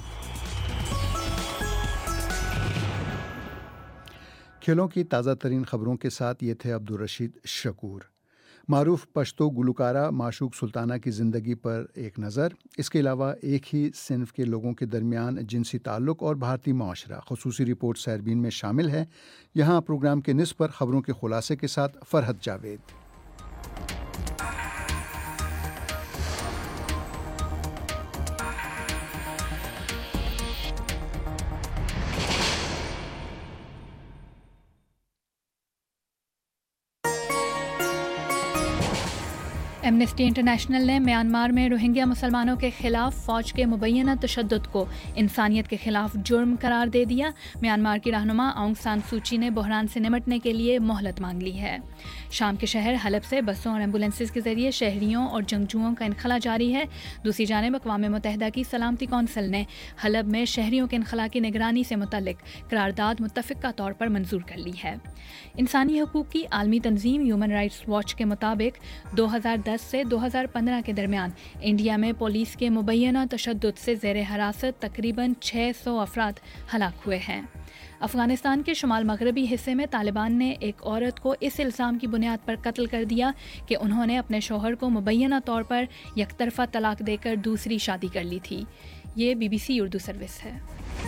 खेलों की ताज़ा तरीन खबरों के साथ ये थे अब्दुर्रशीद शकूर। मारूफ पश्तो गुलकारा माशूक सुल्ताना की ज़िंदगी पर एक नज़र, इसके अलावा एक ही सिन्फ के लोगों के दरमियान जिनसी ताल्लुक़ और भारतीय माशरा, ख़ुसूसी रिपोर्ट सैरबीन में शामिल है। यहाँ प्रोग्राम के निस्फ़ पर ख़बरों के खुलासे के साथ फ़रहत जावेद। एमनेस्टी इंटरनेशनल ने म्यांमार में रोहिंग्या मुसलमानों के खिलाफ फौज के मुबैना तशद्दुद को इंसानियत के खिलाफ जुर्म करार दे दिया। म्यांमार की रहनुमा आउंग सान सूची ने बहरान से निमटने के लिए मोहलत मांग ली है। शाम के शहर हलब से बसों और एम्बुलेंसेस के जरिए शहरियों और जंगजुओं का इनखला जारी है। दूसरी जानिब अक़वाम मुत्तहिदा की सलामती कौंसिल ने हलब में शहरियों के इनखला की निगरानी से मुतल्लिक करारदाद मुत्तफ़िक़ा तौर पर मंजूर कर ली है। इंसानी हकूक़ की आलमी तंजीम ह्यूमन राइट्स वॉच के मुताबिक 2010 से 2015 के दरमियान इंडिया में पुलिस के मुबैना तशद्दुद से ज़ेर हिरासत तकरीबन 600 अफराद हलाक हुए हैं। अफ़गानिस्तान के शुमाल मगरबी हिस्से में तालिबान ने एक औरत को इस इल्ज़ाम की बुनियाद पर कत्ल कर दिया कि उन्होंने अपने शौहर को मुबैना तौर पर यकतरफ़ा तलाक देकर दूसरी शादी कर ली थी। ये BBC उर्दू सर्विस है।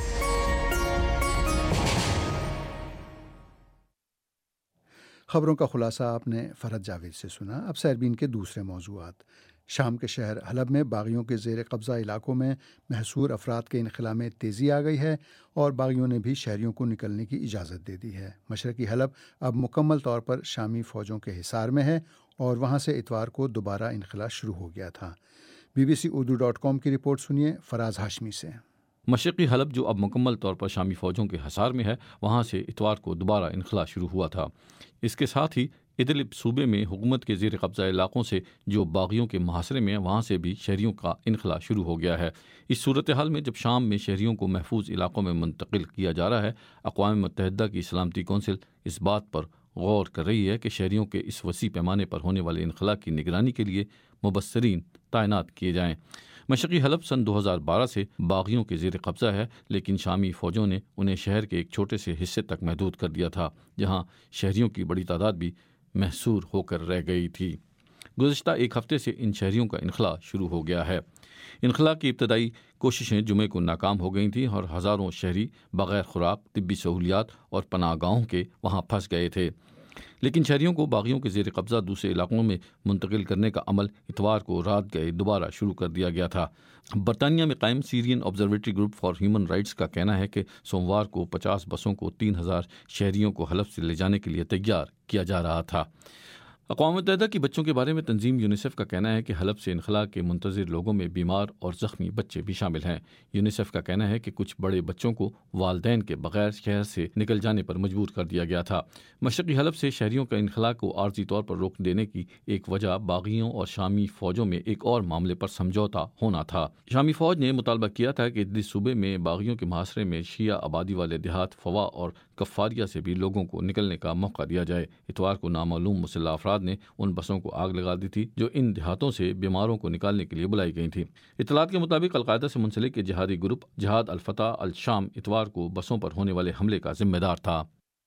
खबरों का खुलासा आपने फरहत जावेद से सुना। अब सैरबीन के दूसरे मौज़ूआत। शाम के शहर हलब में बागियों के ज़ेर कब्ज़ा इलाकों में महसूर अफराद के इनखला में तेज़ी आ गई है और बागियों ने भी शहरियों को निकलने की इजाज़त दे दी है। मशरक़ी हलब अब मुकम्मल तौर पर शामी फ़ौजों के हिसार में है और वहाँ से इतवार को दोबारा इनखला शुरू हो गया था। BBC-Urdu.com की रिपोर्ट सुनिए फराज हाशमी से। मशरक़ी हलब जो अब मुकम्मल तौर पर शामी फ़ौजों के हसार में है, वहाँ से इतवार को दोबारा इनखला शुरू हुआ था। इसके साथ ही इदलिब सूबे में हुकूमत के ज़ेर कब्ज़ा इलाकों से जो बागियों के मुहासरे में, वहाँ से भी शहरियों का इनखला शुरू हो गया है। इस सूरत हाल में जब शाम में शहरियों को महफूज इलाकों में मुंतकिल किया जा रहा है, अक़वाम मुत्तहिदा की सलामती कौंसिल इस बात पर गौर कर रही है कि शहरियों के इस वसी पैमाने पर होने वाले इनखला की निगरानी के लिए मुबस्सरीन तैनात किए जाएँ। मशरक़ी हलब सन 2012 से बागियों के ज़ेर कब्ज़ा है, लेकिन शामी फ़ौजों ने उन्हें शहर के एक छोटे से हिस्से तक महदूद कर दिया था, जहाँ शहरियों की बड़ी तादाद भी महसूर होकर रह गई थी। गुज़श्ता एक हफ़्ते से इन शहरियों का इनखला शुरू हो गया है। इनखला की इब्तदाई कोशिशें जुमे को नाकाम हो गई थीं और हज़ारों शहरी बग़ैर खुराक, तिब्बी सहूलियात और पनाहगाहों के वहाँ फंस गए थे। लेकिन शहरियों को बागियों के ज़ेर कब्ज़ा दूसरे इलाकों में मुंतकिल करने का अमल इतवार को रात गए दोबारा शुरू कर दिया गया था। बरतानिया में कायम Syrian Observatory Group for Human Rights का कहना है कि सोमवार को 50 बसों को 3000 शहरियों को हलब से ले जाने के लिए तैयार किया जा रहा था। अक़वाम मुत्तहिदा की बच्चों के बारे में तंजीम यूनिसेफ का कहना है कि हलब से इनखला के मुंतज़िर लोगों में बीमार और ज़ख्मी बच्चे भी शामिल हैं। यूनिसेफ का कहना है कि कुछ बड़े बच्चों को वालदैन के बगैर शहर से निकल जाने पर मजबूर कर दिया गया था। मशरक़ी हलब से शहरियों का इनखला को आर्जी तौर पर रोक देने की एक वजह बागियों और शामी फ़ौजों में एक और मामले पर समझौता होना था। शामी फ़ौज ने मुतालबा किया था कि इस सूबे में बागियों के मुहासरे में शिया आबादी वाले देहात फवा और कफ़ारिया से भी लोगों को निकलने का मौका दिया जाए। इतवार को नामालूम मुसल्लह अफराद ने उन बसों को आग लगा दी थी जो इन देहातों से बीमारों को निकालने के लिए बुलाई गई थी। इतलात के मुताबिक अलकायदा से मुंसलिक जिहादी ग्रुप जिहाद अल-फतह अल-शाम इतवार को बसों पर होने वाले हमले का जिम्मेदार था।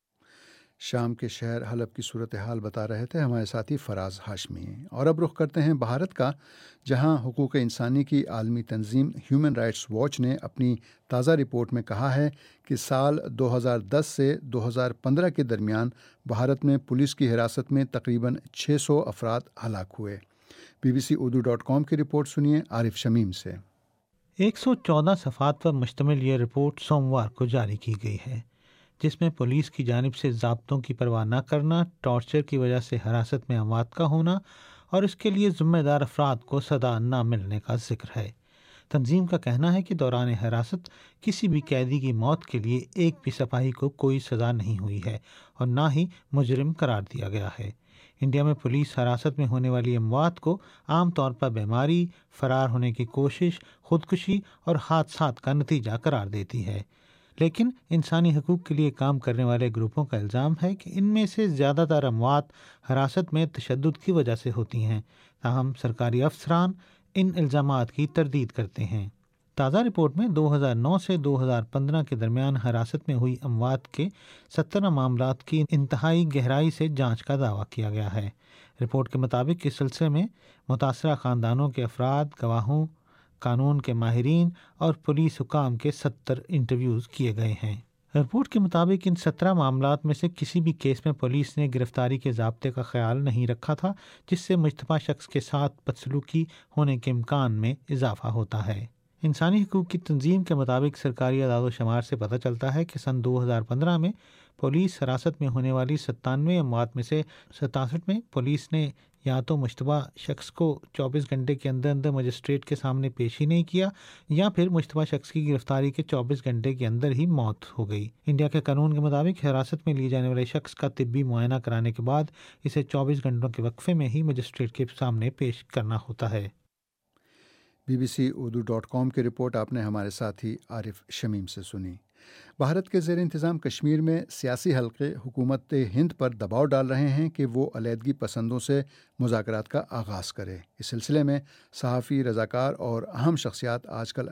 शाम के शहर हलब की सूरत हाल बता रहे थे हमारे साथी फराज हाशमी। और अब रुख करते हैं भारत का, जहां हुकूक इंसानी की आलमी तंजीम ह्यूमन राइट्स वॉच ने अपनी ताज़ा रिपोर्ट में कहा है कि साल 2010 से 2015 के दरमियान भारत में पुलिस की हिरासत में तकरीबन 600 अफराद हलाक हुए। BBC-Urdu.com की रिपोर्ट सुनिए आरिफ शमीम से। 114 सफ़हात पर मुश्तमिल ये रिपोर्ट सोमवार को जारी की गई है, जिसमें पुलिस की जानिब से ज़ाब्तों की परवाह न करना, टॉर्चर की वजह से हिरासत में अमवात का होना और इसके लिए ज़िम्मेदार अफराद को सदा न मिलने का जिक्र है। तंजीम का कहना है कि दौरान हिरासत किसी भी कैदी की मौत के लिए एक भी सिपाही को कोई सज़ा नहीं हुई है और ना ही मुजरिम करार दिया गया है। इंडिया में पुलिस हिरासत में होने वाली अमवात को आम तौर पर बीमारी, फ़रार होने की कोशिश, खुदकुशी और हादसात का नतीजा करार देती है। लेकिन इंसानी हकूक़ के लिए काम करने वाले ग्रुपों का इल्ज़ाम है कि इनमें से ज़्यादातर अमवात हिरासत में तशद्दुद की वजह से होती हैं। ताहम सरकारी अफसरान इन इल्ज़ामात की तरदीद करते हैं। ताज़ा रिपोर्ट में 2009 से 2015 के दरमियान हिरासत में हुई अमवात के 17 मामलात की इंतहाई गहराई से जांच का दावा किया गया है। रिपोर्ट के मुताबिक इस सिलसिले में मुतासरा ख़ानदानों के अफराद, गवाहों, कानून के माहिरीन और पुलिस हुकाम के 70 इंटरव्यूज़ किए गए हैं। रिपोर्ट के मुताबिक इन 17 मामलात में से किसी भी केस में पुलिस ने गिरफ्तारी के ज़ाब्ते का ख्याल नहीं रखा था, जिससे मुश्तबा शख्स के साथ बदसलूकी होने के इम्कान में इजाफा होता है। इंसानी हकूक़ की तंजीम के मुताबिक सरकारी अदाद-ओ-शुमार से पता चलता है कि सन 2015 में पुलिस हिरासत में होने वाली 97 अमवात में से 67 में पुलिस ने या तो मुश्तबा शख्स को 24 घंटे के अंदर अंदर मजिस्ट्रेट के सामने पेश ही नहीं किया या फिर मुश्तबा शख्स की गिरफ्तारी के 24 घंटे के अंदर ही मौत हो गई। इंडिया के कानून के मुताबिक हिरासत में लिए जाने वाले शख्स का तिब्बी मुआयना कराने के बाद इसे 24 घंटों के वक्फे में ही मजिस्ट्रेट के सामने पेश करना होता है। BBC-Urdu.com की रिपोर्ट आपने हमारे साथी आरिफ शमीम से सुनी। भारत के ज़ेर इंतज़ाम कश्मीर में सियासी हल्के हुकूमत हिंद पर दबाव डाल रहे हैं कि वो अलहदगी पसंदों से मुज़ाकरात का आगाज़ करे। इस सिलसिले में सहाफ़ी, रज़ाकार और अहम शख्सियात आजकल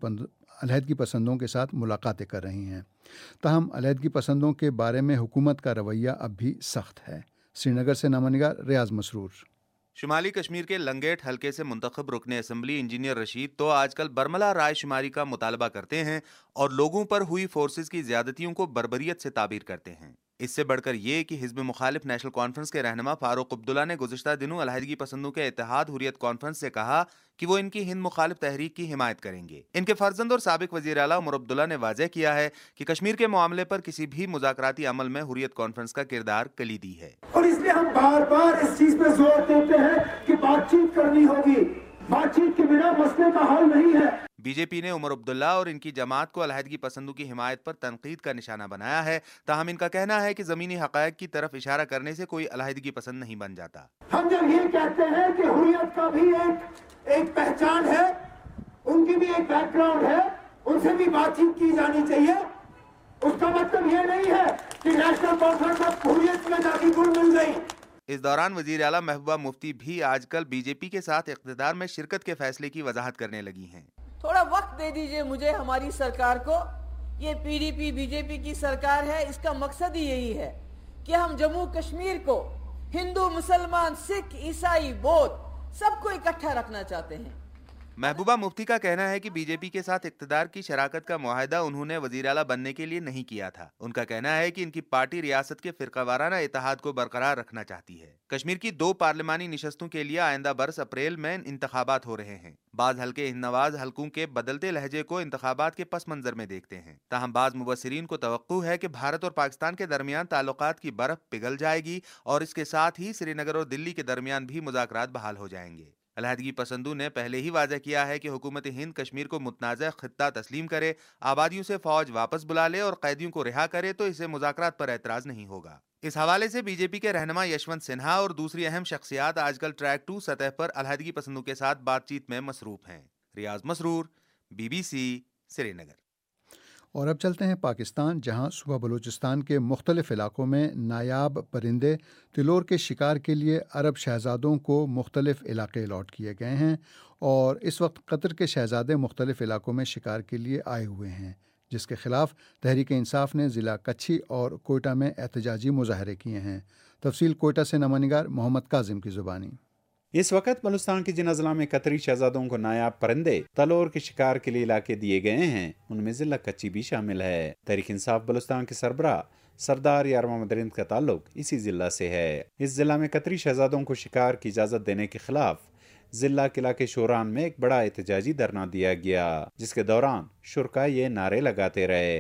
अलहदगी पसंदों के साथ मुलाकातें कर रही हैं। ताहम अलहदगी पसंदों के बारे में हुकूमत का रवैया अब भी सख्त है। श्रीनगर से नामानिगार रियाज मसरूर। शुमाली कश्मीर के लंगेट हलके से मुंतखब रुकने असम्बली इंजीनियर रशीद तो आजकल बरमला राय शुमारी का मुतालबा करते हैं और लोगों पर हुई फोर्सेस की ज्यादतियों को बर्बरियत से ताबीर करते हैं। इससे बढ़कर ये कि हिज़्ब मुखालिफ नेशनल कॉन्फ्रेंस के रहनुमा फारूक अब्दुल्ला ने गुज़िश्ता दिनों अलहदगी पसंदों के इत्तेहाद हुर्रियत कॉन्फ्रेंस से कहा कि वो इनकी हिंद मुखालिफ तहरीक की हिमायत करेंगे। इनके फर्जंद और साबिक वज़ीर आला उमर अब्दुल्ला ने वाज़ेह किया है कि कश्मीर के मामले पर किसी भी मुज़ाकराती अमल में हुर्रियत कॉन्फ्रेंस का किरदार कलीदी है और इसलिए हम बार बार इस चीज पे जोर देते हैं कि बातचीत करनी होगी, बातचीत के बिना मसले का हल नहीं है। बीजेपी ने उमर अब्दुल्ला और इनकी जमात को अलहदगी पसंदों की हिमायत पर तनकीद का निशाना बनाया है। ताहम इनका कहना है कि ज़मीनी हक़ाइक़ की तरफ इशारा करने से कोई अलहदगी पसंद नहीं बन जाता। हम जब ये कहते हैं कि हुर्रियत का भी एक पहचान है, उनकी भी एक बैकग्राउंड है, उनसे भी बातचीत की जानी चाहिए, उसका मतलब ये नहीं है कि नेशनल कॉन्फ्रेंस ऑफ हुर्रियत में जाके गुल मिल गई। इस दौरान वज़ीर आला महबूबा मुफ्ती भी आजकल बीजेपी के साथ इक़्तिदार में शिरकत के फैसले की वजाहत करने लगी हैं। थोड़ा वक्त दे दीजिए मुझे, हमारी सरकार को। ये पीडीपी बीजेपी की सरकार है, इसका मकसद ही यही है कि हम जम्मू कश्मीर को हिंदू, मुसलमान, सिख, ईसाई, बौद्ध सबको इकट्ठा रखना चाहते हैं। महबूबा मुफ्ती का कहना है कि बीजेपी के साथ इक़्तिदार की शराकत का मुआहदा उन्होंने वज़ीर आला बनने के लिए नहीं किया था। उनका कहना है कि इनकी पार्टी रियासत के फ़िरक़ावाराना इत्तेहाद को बरकरार रखना चाहती है। कश्मीर की 2 पार्लिमानी निशस्तों के लिए आइंदा बरस अप्रैल में इंतखाबात हो रहे हैं। बाज़ हल्के हिंदनवाज़ हल्कों के बदलते लहजे को इंतखाबात के पस मंज़र में देखते हैं। ताहम बाज़ मुबस्सिरीन को तवक्कुह है कि भारत और पाकिस्तान के दरमियान ताल्लुकात की बर्फ़ पिघल जाएगी और इसके साथ ही श्रीनगर और दिल्ली के दरमियान भी मुज़ाकरात बहाल हो जाएंगे। अलहदगी पसंदों ने पहले ही वाज़ेह किया है कि हुकूमत हिंद कश्मीर को मुतनाज़ खित्ता तस्लीम करे, आबादियों से फ़ौज वापस बुला ले और कैदियों को रिहा करे तो इसे मुज़ाकरात पर एतराज़ नहीं होगा। इस हवाले से बीजेपी के रहनुमा यशवंत सिन्हा और दूसरी अहम शख्सियात आजकल ट्रैक 2 सतह पर अलहदगी पसंदों के साथ बातचीत में मसरूफ़ हैं। रियाज मसरूर, BBC, श्रीनगर। और अब चलते हैं पाकिस्तान, जहां सुबह बलूचिस्तान के मुख्तलिफ इलाकों में नायाब परिंदे तिलोर के शिकार के लिए अरब शहजादों को मुख्तलिफ इलाके अलॉट किए गए हैं और इस वक्त कतर के शहजादे मुख्तलिफ इलाकों में शिकार के लिए आए हुए हैं, जिसके खिलाफ तहरीक इंसाफ ने ज़िला कच्छी और कोयटा में एहतजाजी मुजाहरे किए हैं। तफसील कोयटा से नमानिगार मोहम्मद काजिम की ज़ुबानी। इस वक्त बलूचिस्तान के जिन अजला में कतरी शहजादों को नायाब परिंदे तलोर के शिकार के लिए इलाके दिए गए हैं, उनमें जिला कच्ची भी शामिल है। तहरीक इंसाफ बलूचिस्तान के सरबरा सरदार यार मोहम्मद रिंद का ताल्लुक इसी जिला से है। इस जिला में कतरी शहजादों को शिकार की इजाज़त देने के खिलाफ जिला किला के शोरान में एक बड़ा एहतजाजी धरना दिया गया, जिसके दौरान शुरका ये नारे लगाते रहे।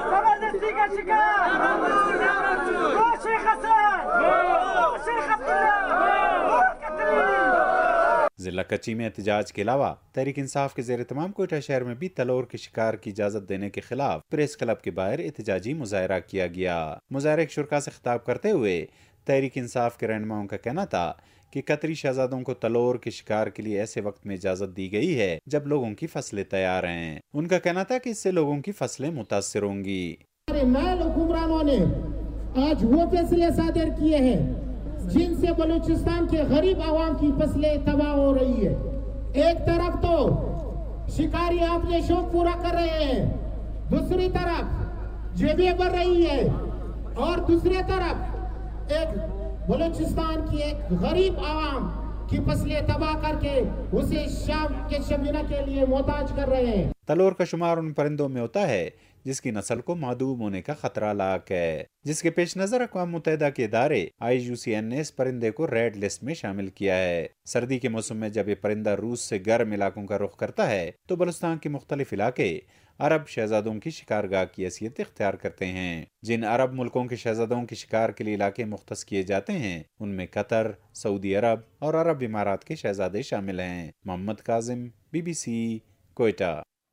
जिला कच्ची में एहतजाज के अलावा तहरीक इंसाफ के ज़ेर तमाम कोयटा शहर में भी तलोर के शिकार की इजाज़त देने के खिलाफ प्रेस क्लब के बाहर एहतजाजी मुजाहरा किया गया। मुजाहरे के शुरका से खिताब करते हुए तहरीक इंसाफ के रहनुमाओं का कहना था कि कतरी शहजादों को तलोर के शिकार के लिए ऐसे वक्त में इजाज़त दी गई है जब लोगों की फसलें तैयार हैं। उनका कहना था कि इससे लोगों की फसलें मुतासिर होंगी। हुक्मरानों ने आज वो फैसले सादर किए हैं जिनसे बलूचिस्तान के गरीब आवाम की फसलें तबाह हो रही है। एक तरफ तो शिकारी अपने शौक पूरा कर रहे हैं, दूसरी तरफ जेबें भर रही है और दूसरी तरफ एक बलूचिस्तान की एक गरीब आवाम की फसलें तबाह करके उसे शाम के शबीना के लिए मोहताज कर रहे हैं। तलोर का शुमार उन परिंदों में होता है जिसकी नस्ल को मादूम होने का खतरा लाक है, जिसके पेश नज़र अक़वाम मुत्तहिदा के इदारे IUCN ने इस परिंदे को रेड लिस्ट में शामिल किया है। सर्दी के मौसम में जब ये परिंदा रूस से गर्म इलाकों का रुख करता है तो बलूचिस्तान के मुख्तलिफ इलाके अरब शहजादों की शिकारगाह की हैसियत इख्तियार करते हैं। जिन अरब मुल्कों के शहजादों के शिकार के लिए इलाके मुख्तस किए जाते हैं उनमें कतर, सऊदी अरब और अरब इमारात के शहजादे शामिल हैं। मोहम्मद काजिम, BBC, कोयटा।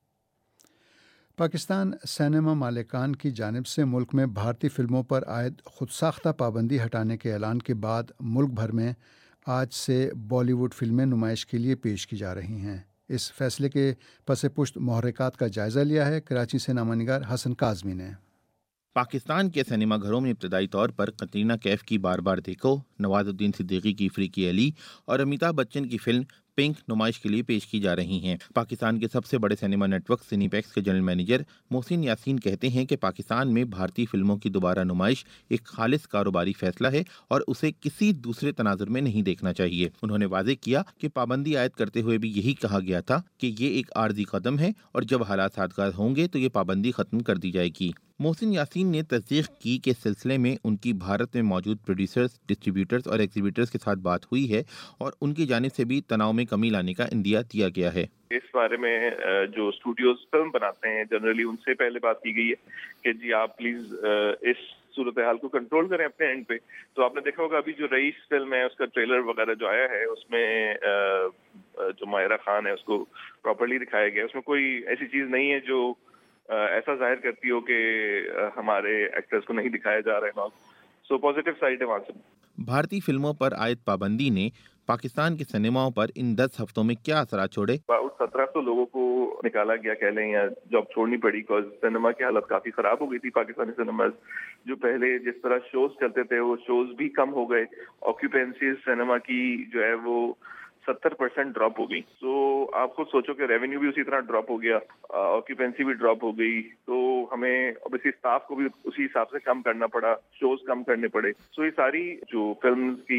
पाकिस्तान सिनेमा मालिकान की जानिब से मुल्क में भारतीय फिल्मों पर आयद खुदसाख्ता पाबंदी हटाने के ऐलान के बाद मुल्क भर में आज से बॉलीवुड फिल्में नुमाइश के लिए पेश की जा रही हैं। इस फैसले के पस पुश्त महरक़ात का जायज़ा लिया है कराची से नामानिगार हसन काज़मी ने। पाकिस्तान के सिनेमा घरों में इब्तदाई तौर पर कतरीना कैफ की बार बार देखो, नवाजुद्दीन सिद्दीकी की अफ्रीकी अली और अमिताभ बच्चन की फिल्म पिंक नुमाइश के लिए पेश की जा रही हैं। पाकिस्तान के सबसे बड़े सिनेमा नेटवर्क सिनीपैक्स के जनरल मैनेजर मोहसिन यासीन कहते हैं कि पाकिस्तान में भारतीय फिल्मों की दोबारा नुमाइश एक खालिस कारोबारी फैसला है और उसे किसी दूसरे तनाजुर में नहीं देखना चाहिए। उन्होंने वाज़ेह किया कि पाबंदी आयद करते हुए भी यही कहा गया था कि ये एक आर्जी कदम है और जब हालात साज़गार होंगे तो ये पाबंदी ख़त्म कर दी जाएगी। मोहसिन यासीन ने तस्दीक की कि सिलसिले में उनकी भारत में मौजूद प्रोड्यूसर्स, डिस्ट्रीब्यूटर्स और एग्जीबिटर्स के साथ बात हुई है और उनकी जानिब से भी तनाव में कमी लाने का इंदिया दिया गया है। इस बारे में जो स्टूडियोज फिल्म बनाते हैं जनरली उनसे पहले बात की गई है कि जी आप प्लीज इस सूरत हाल को कंट्रोल करें अपने एंड पे। तो आपने देखा होगा अभी जो रईस फिल्म है उसका ट्रेलर वगैरह जो आया है उसमें जो मायरा खान है उसको प्रॉपर्ली दिखाया गया। उसमें कोई ऐसी चीज नहीं है जो ऐसा जाहिर करती हो कि हमारे एक्टर्स को नहीं दिखाया जा रहा है। सो पॉजिटिव साइड है वहाँ से। भारतीय फिल्मों पर आयद पाबंदी ने पाकिस्तान के सिनेमाओं पर इन 10 हफ्तों में क्या असर छोड़े? 1700 लोगों को निकाला गया कह लें या जॉब छोड़नी पड़ी बिकॉज सिनेमा की हालत काफी खराब हो गई थी। पाकिस्तानी सिनेमा जो पहले जिस तरह शोज चलते थे वो शोज भी कम हो गए। ऑक्यूपेंसी सिनेमा की जो है वो 70% ड्रॉप हो गई। तो आप खुद सोचो कि रेवेन्यू भी उसी तरह ड्रॉप हो गया, ऑक्यूपेंसी भी ड्रॉप हो गई। तो हमें ऑब्वियसली स्टाफ को भी उसी हिसाब से कम करना पड़ा, शोज कम करने पड़े। तो ये सारी जो फिल्म की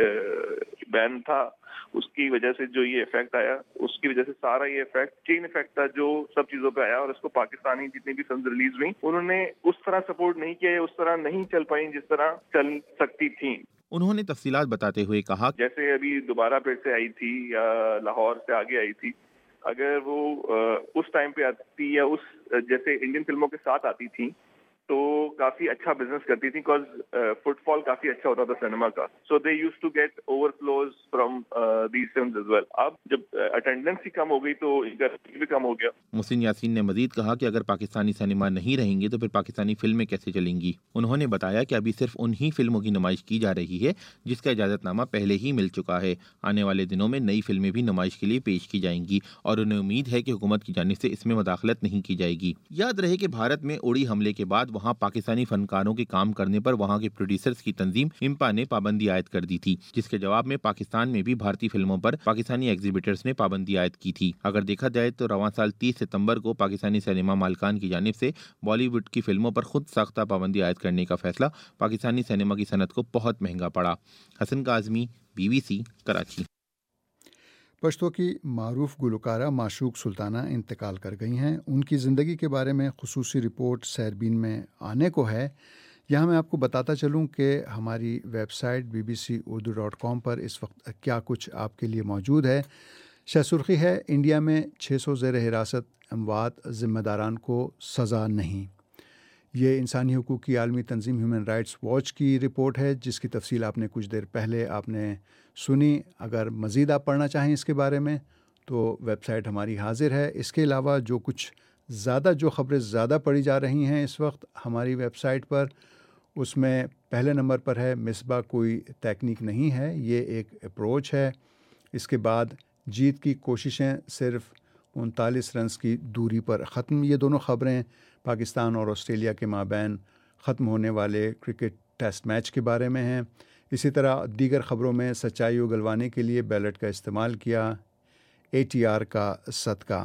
बैन था उसकी वजह से जो ये इफेक्ट आया, उसकी वजह से सारा ये इफेक्ट चेन इफेक्ट था जो सब चीजों पे आया। और इसको पाकिस्तानी जितनी भी फिल्म रिलीज हुई उन्होंने उस तरह सपोर्ट नहीं किया, उस तरह नहीं चल पाई जिस तरह चल सकती थी। उन्होंने तफसीलात बताते हुए कहा, जैसे अभी दोबारा फिर से आई थी या लाहौर से आगे आई थी, अगर वो उस टाइम पे आती या उस जैसे इंडियन फिल्मों के साथ आती थी तो काफी अच्छा बिजनेस करती थी बिकॉज फुटफॉल काफी अच्छा होता था सिनेमा का। So they used to get overflows from these films as well. अब जब अटेंडेंस ही कम हो गई तो इनका भी कम हो गया। मोहसिन यासीन ने मजीद कहा कि अगर पाकिस्तानी सिनेमा नहीं रहेंगे तो फिर पाकिस्तानी फिल्में कैसे चलेंगी। उन्होंने बताया कि अभी सिर्फ उन्हीं फिल्मों की नुमाइश की जा रही है जिसका इजाजतनामा पहले ही मिल चुका है। आने वाले दिनों में नई फिल्में भी नुमाइश के लिए पेश की जाएंगी और उन्हें उम्मीद है कि हुकूमत की जानिब से इसमें मुदाखलत नहीं की जाएगी। याद रहे कि भारत में उड़ी हमले के बाद वहां पाकिस्तानी फनकारों के काम करने पर वहां के प्रोड्यूसर्स की तंजीम इम्पा ने पाबंदी आयद कर दी थी, जिसके जवाब में पाकिस्तान में भी भारतीय फिल्मों पर पाकिस्तानी एग्जीबिटर्स ने पाबंदी आयद की थी। अगर देखा जाए तो रवां साल 30 सितंबर को पाकिस्तानी सिनेमा मालिकान की जानिब से बॉलीवुड की फिल्मों पर खुद साख्ता पाबंदी आयद करने का फैसला पाकिस्तानी सिनेमा की सनत को बहुत महंगा पड़ा। हसन काज़मी, BBC, कराची। पश्तो की मारूफ गुलकारा माशूक सुल्ताना इंतकाल कर गई हैं। उनकी ज़िंदगी के बारे में खुसूसी रिपोर्ट सैरबीन में आने को है। यहाँ मैं आपको बताता चलूँ कि हमारी वेबसाइट bbcurdu.com पर इस वक्त क्या कुछ आपके लिए मौजूद है। शहसुर्खी है, इंडिया में 600 ज़ेर हिरासत अमवात ज़िम्मेदारान को सज़ा नहीं। ये इंसानी हुकूक़ की आलमी तंजीम ह्यूमन राइट्स वॉच की रिपोर्ट है जिसकी तफसील आपने कुछ देर पहले आपने सुनी। अगर मज़ीद आप पढ़ना चाहें इसके बारे में तो वेबसाइट हमारी हाजिर है। इसके अलावा जो खबरें ज़्यादा पढ़ी जा रही हैं इस वक्त हमारी वेबसाइट पर, उसमें पहले नंबर पर है मिसबा कोई तकनीक नहीं है, ये एक अप्रोच है। इसके बाद जीत की कोशिशें सिर्फ 39 रन्स की दूरी पर ख़त्म। ये दोनों ख़बरें पाकिस्तान और ऑस्ट्रेलिया के माबैन ख़त्म होने वाले क्रिकेट टेस्ट मैच के बारे में हैं। इसी तरह दीगर ख़बरों में सच्चाई उगलवाने के लिए बैलेट का इस्तेमाल किया, ATR का सदका।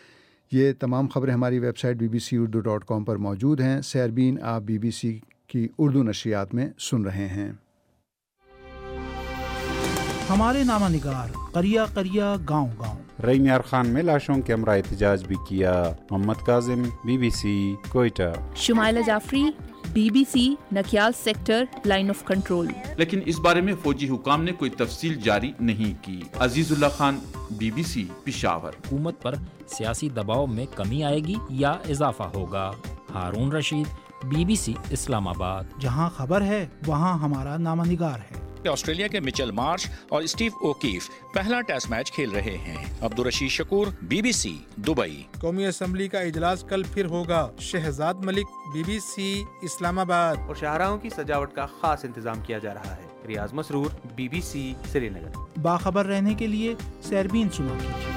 ये तमाम ख़बरें हमारी वेबसाइट bbcurdu.com पर मौजूद हैं। सैरबीन आप BBC की उर्दू नशियात में सुन रहे हैं। हमारे नामा निगार करिया करिया गाँव गाँव रहीम यार खान में लाशों के हमरा एहतजाज भी किया। Mohammad Kazim, BBC, Quetta. Shumaila Jafri, BBC, Nakiyal sector, Line of Control. लेकिन इस बारे में फौजी हुकाम ने कोई तफसील जारी नहीं की। अजीजुल्लाह खान, BBC, पिशावर। हुकूमत पर सियासी दबाव में कमी आएगी या इजाफा होगा? हारून रशीद, BBC, इस्लामाबाद। जहां खबर है वहां हमारा नामनिगार है। ऑस्ट्रेलिया के मिचेल मार्श और स्टीव ओकीफ पहला टेस्ट मैच खेल रहे हैं। Abdul Rashid Shakoor, BBC, Dubai. कौमी असम्बली का इजलास कल फिर होगा। शहजाद मलिक, BBC, इस्लामाबाद। और शाहराहों की सजावट का खास इंतजाम किया जा रहा है। रियाज मसरूर, BBC, श्रीनगर। बाखबर रहने के लिए सैरबीन सुनो कीजिए।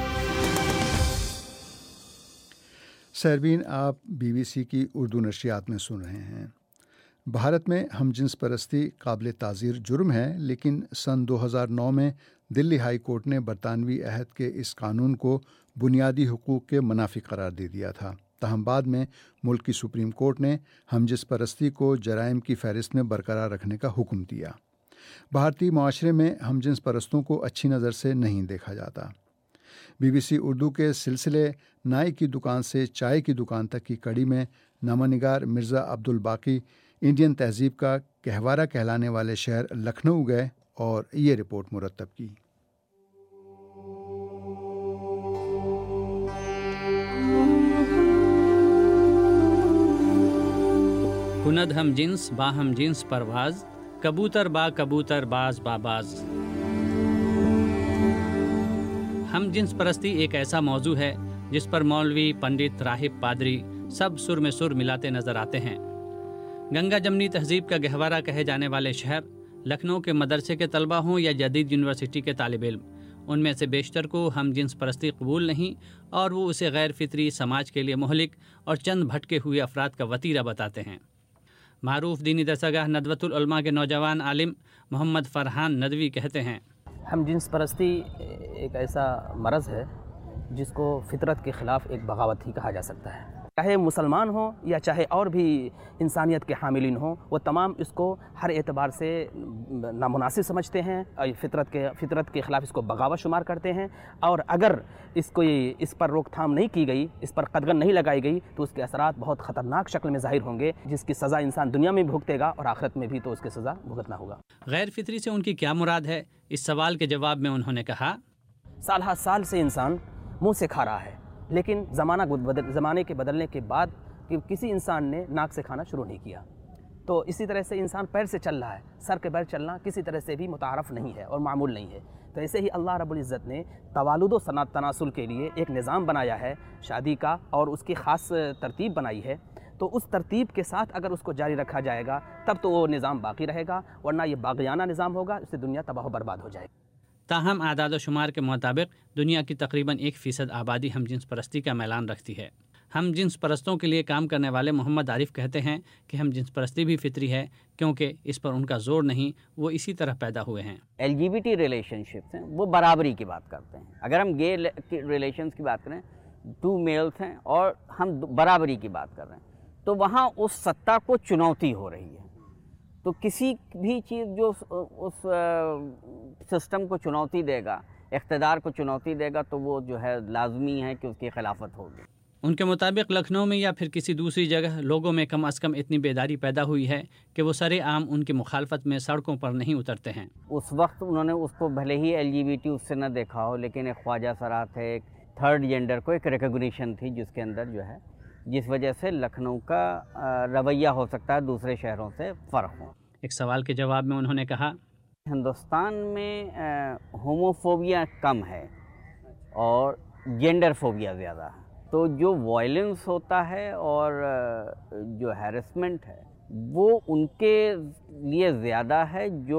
सैरबीन आप BBC की उर्दू नशियात में सुन रहे हैं। भारत में हमजिन्स परस्ती काबिल ताज़ीर जुर्म है, लेकिन सन 2009 में दिल्ली हाई कोर्ट ने बरतानवी अहद के इस कानून को बुनियादी हुकूक के मुनाफी करार दे दिया था। ताहम बाद में मुल्क की सुप्रीम कोर्ट ने हमजिन्स परस्ती को जराइम की फहरिस्त में बरकरार रखने का हुक्म दिया। भारतीय माशरे में हमजिन्स परस्तों को अच्छी नज़र से नहीं देखा जाता। BBC उर्दू के सिलसिले नाई की दुकान से चाय की दुकान तक की कड़ी में नामनिगार मिर्ज़ा अब्दुल बाकी इंडियन तहजीब का गहवारा कहलाने वाले शहर लखनऊ गए और ये रिपोर्ट मुरतब की। कुनद हम जिन्स बा हम जिन्स परवाज, कबूतर बा कबूतर बाज बाबाज। हम जिन्स परस्ती एक ऐसा मौजू है जिस पर मौलवी, पंडित, राहिब, पादरी सब सुर में सुर मिलाते नजर आते हैं। गंगा जमनी तहजीब का गहवारा कहे जाने वाले शहर लखनऊ के मदरसे के तलबा हों या जदीद यूनिवर्सिटी के तालिब इल्म, उनमें से बेशतर को हम जिन्स परस्ती कबूल नहीं और वो उसे गैर फितरी, समाज के लिए मुहलिक और चंद भटके हुए अफराद का वतीरा बताते हैं। मारूफ दीनी दरसगाह नदवतुल उलमा के नौजवान आलिम मोहम्मद फरहान नदवी कहते हैं, हम जिन्स परस्ती एक ऐसा मरज़ है जिसको फितरत के ख़िलाफ़ एक बगावत ही कहा जा सकता है। चाहे मुसलमान हो या चाहे और भी इंसानियत के हामिलीन हो, वो तमाम इसको हर एतबार से नामुनासिब समझते हैं और फितरत के ख़िलाफ़ इसको बगावत शुमार करते हैं। और अगर इस पर रोकथाम नहीं की गई, इस पर कदगन नहीं लगाई गई, तो उसके असरात बहुत ख़तरनाक शक्ल में ज़ाहिर होंगे, जिसकी सज़ा इंसान दुनिया में भी भुगतेगा और आखिरत में भी तो उसकी सज़ा भुगतना होगा। गैर फितरी से उनकी क्या मुराद है? इस सवाल के जवाब में उन्होंने कहा, साल हर साल से इंसान मुँह से खा रहा है, लेकिन ज़माने के बदलने के बाद कि किसी इंसान ने नाक से खाना शुरू नहीं किया। तो इसी तरह से इंसान पैर से चल रहा है, सर के पैर चलना किसी तरह से भी मुतारफ़ नहीं है और मामूल नहीं है। तो ऐसे ही अल्लाह रब्बुल इज़्ज़त ने तवालुद व तनासुल के लिए एक निज़ाम बनाया है शादी का, और उसकी ख़ास तरतीब बनाई है। तो उस तरतीब के साथ अगर उसको जारी रखा जाएगा तब तो वो निज़ाम बाकी रहेगा, वरना ये बाग़ियाना निज़ाम होगा, इससे दुनिया तबाह बर्बाद हो जाएगी। ताहम आदाद शुमार के मुताबिक दुनिया की तकरीबन 1% आबादी हम जिन्स परस्ती का मैलान रखती है। हम जिन्स परस्तों के लिए काम करने वाले मोहम्मद आरिफ कहते हैं कि हम जिन्स परस्ती भी फितरी है, क्योंकि इस पर उनका जोर नहीं, वो इसी तरह पैदा हुए हैं। LGBT रिलेशनशिप्स हैं, वो बराबरी की बात करते हैं। अगर हम गे रिलेशंस की बात करें, 2 मेल्स हैं और हम बराबरी की बात कर रहे हैं, तो वहाँ उस सत्ता को चुनौती हो रही है। तो किसी भी चीज़ जो उस सिस्टम को चुनौती देगा, इक़्तिदार को चुनौती देगा, तो वो जो है लाजमी है कि उसकी खिलाफत होगी। उनके मुताबिक लखनऊ में या फिर किसी दूसरी जगह लोगों में कम अज़ कम इतनी बेदारी पैदा हुई है कि वो सरेआम उनकी मुखालफत में सड़कों पर नहीं उतरते हैं। उस वक्त उन्होंने उसको भले ही LGBT उससे न देखा हो, लेकिन एक ख्वाजा सरात है, एक थर्ड जेंडर को एक रिकग्निशन थी जिसके अंदर जो है, जिस वजह से लखनऊ का रवैया हो सकता है दूसरे शहरों से फ़र्क हो। एक सवाल के जवाब में उन्होंने कहा, हिंदुस्तान में होमोफोबिया कम है और जेंडर फोबिया ज़्यादा है। तो जो वायलेंस होता है और जो हैरेसमेंट है वो उनके लिए ज़्यादा है जो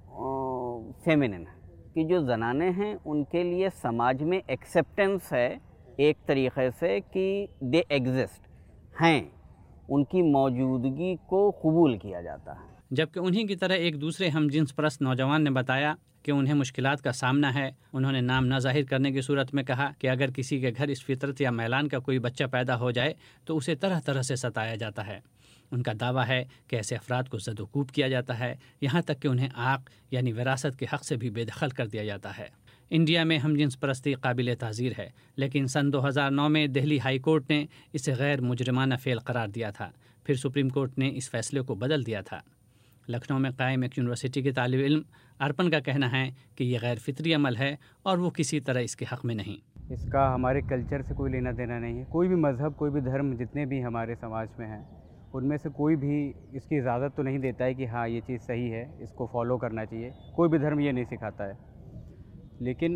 फेमिनिन है, कि जो ज़नाने हैं उनके लिए समाज में एक्सेप्टेंस है एक तरीक़े से कि दे एग्जिस्ट हैं, उनकी मौजूदगी को कबूल किया जाता है। जबकि उन्हीं की तरह एक दूसरे हम जिन्स परस्त नौजवान ने बताया कि उन्हें मुश्किलात का सामना है। उन्होंने नाम न जाहिर करने की सूरत में कहा कि अगर किसी के घर इस फितरत या मैलान का कोई बच्चा पैदा हो जाए तो उसे तरह तरह से सताया जाता है। उनका दावा है कि ऐसे अफराद को ज़दोकूब किया जाता है, यहाँ तक कि उन्हें आक़ यानी विरासत के हक़ से भी बेदखल कर दिया जाता है। इंडिया में हमजिन्स परस्ती काबिल ताज़ीर है, लेकिन सन 2009 में दिल्ली हाई कोर्ट ने इसे गैर मुजरिमाना फ़ेल करार दिया था। फिर सुप्रीम कोर्ट ने इस फैसले को बदल दिया था। लखनऊ में कायम एक यूनिवर्सिटी के तालिब इल्म अर्पण का कहना है कि यह गैर फितरी अमल है और वो किसी तरह इसके हक़ में नहीं। इसका हमारे कल्चर से कोई लेना देना नहीं है। कोई भी मज़हब, कोई भी धर्म जितने भी हमारे समाज में हैं, उनमें से कोई भी इसकी इजाज़त तो नहीं देता है कि हाँ ये चीज़ सही है, इसको फॉलो करना चाहिए। कोई भी धर्म ये नहीं सिखाता है। लेकिन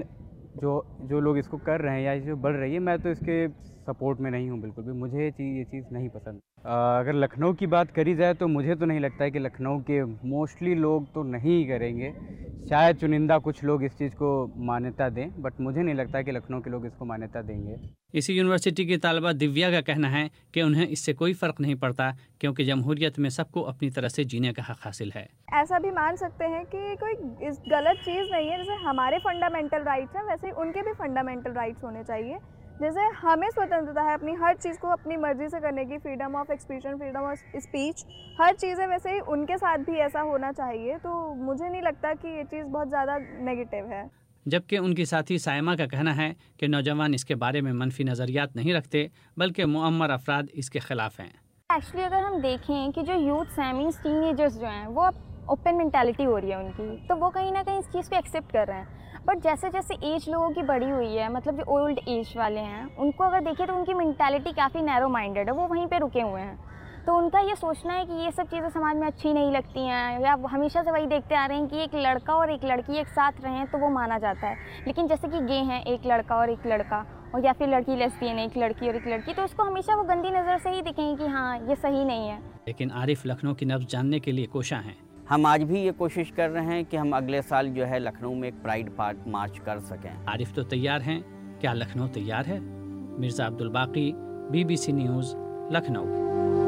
जो लोग इसको कर रहे हैं या जो बढ़ रही है, मैं तो इसके सपोर्ट में नहीं हूँ बिल्कुल भी। मुझे ये चीज़ नहीं पसंद। अगर लखनऊ की बात करी जाए तो मुझे तो नहीं लगता है कि लखनऊ के मोस्टली लोग तो नहीं करेंगे। शायद चुनिंदा कुछ लोग इस चीज़ को मान्यता दें, बट मुझे नहीं लगता है कि लखनऊ के लोग इसको मान्यता देंगे। इसी यूनिवर्सिटी की तालबा दिव्या का कहना है कि उन्हें इससे कोई फ़र्क नहीं पड़ता, क्योंकि जमहूरियत में सबको अपनी तरह से जीने का हक़ हासिल है। ऐसा भी मान सकते हैं कि कोई इस गलत चीज़ नहीं है। जैसे हमारे फंडामेंटल राइट्स हैं, वैसे उनके भी फंडामेंटल राइट्स होने चाहिए। जैसे हमें स्वतंत्रता है अपनी हर चीज़ को अपनी मर्ज़ी से करने की, freedom of expression, freedom of speech, हर चीज़ है, वैसे ही उनके साथ भी ऐसा होना चाहिए। तो मुझे नहीं लगता कि ये चीज़ बहुत ज़्यादा नेगेटिव है। जबकि उनकी साथी सायमा का कहना है कि नौजवान इसके बारे में मनफी नज़रियात नहीं रखते, बल्कि मुअम्मर अफराद इसके ख़िलाफ़ हैं। एक्चुअली अगर हम देखें कि जो यूथ मीन्स टीनेजर्स जो हैं, वो अब ओपन मेंटालिटी हो रही है उनकी, तो वो कहीं ना कहीं इस चीज़ को एक्सेप्ट कर रहे हैं। बट जैसे जैसे एज लोगों की बड़ी हुई है, मतलब जो ओल्ड एज वाले हैं, उनको अगर देखें तो उनकी मेंटालिटी काफ़ी नैरो माइंडेड है, वो वहीं पे रुके हुए हैं। तो उनका ये सोचना है कि ये सब चीज़ें समाज में अच्छी नहीं लगती हैं, या हमेशा से वही देखते आ रहे हैं कि एक लड़का और एक लड़की एक साथ रहें तो वो माना जाता है। लेकिन जैसे कि गे हैं, एक लड़का और एक लड़का, और या फिर लड़की लेस्बियन है, एक लड़की और एक लड़की, तो उसको हमेशा वो गंदी नज़र से ही दिखेंगे कि हाँ ये सही नहीं है। लेकिन आरिफ लखनऊ की नब्ज़ जानने के लिए कोशा हैं। हम आज भी ये कोशिश कर रहे हैं कि हम अगले साल जो है लखनऊ में एक प्राइड मार्च कर सकें। आरिफ तो तैयार हैं, क्या लखनऊ तैयार है? मिर्ज़ा अब्दुल बाकी, BBC न्यूज़, लखनऊ।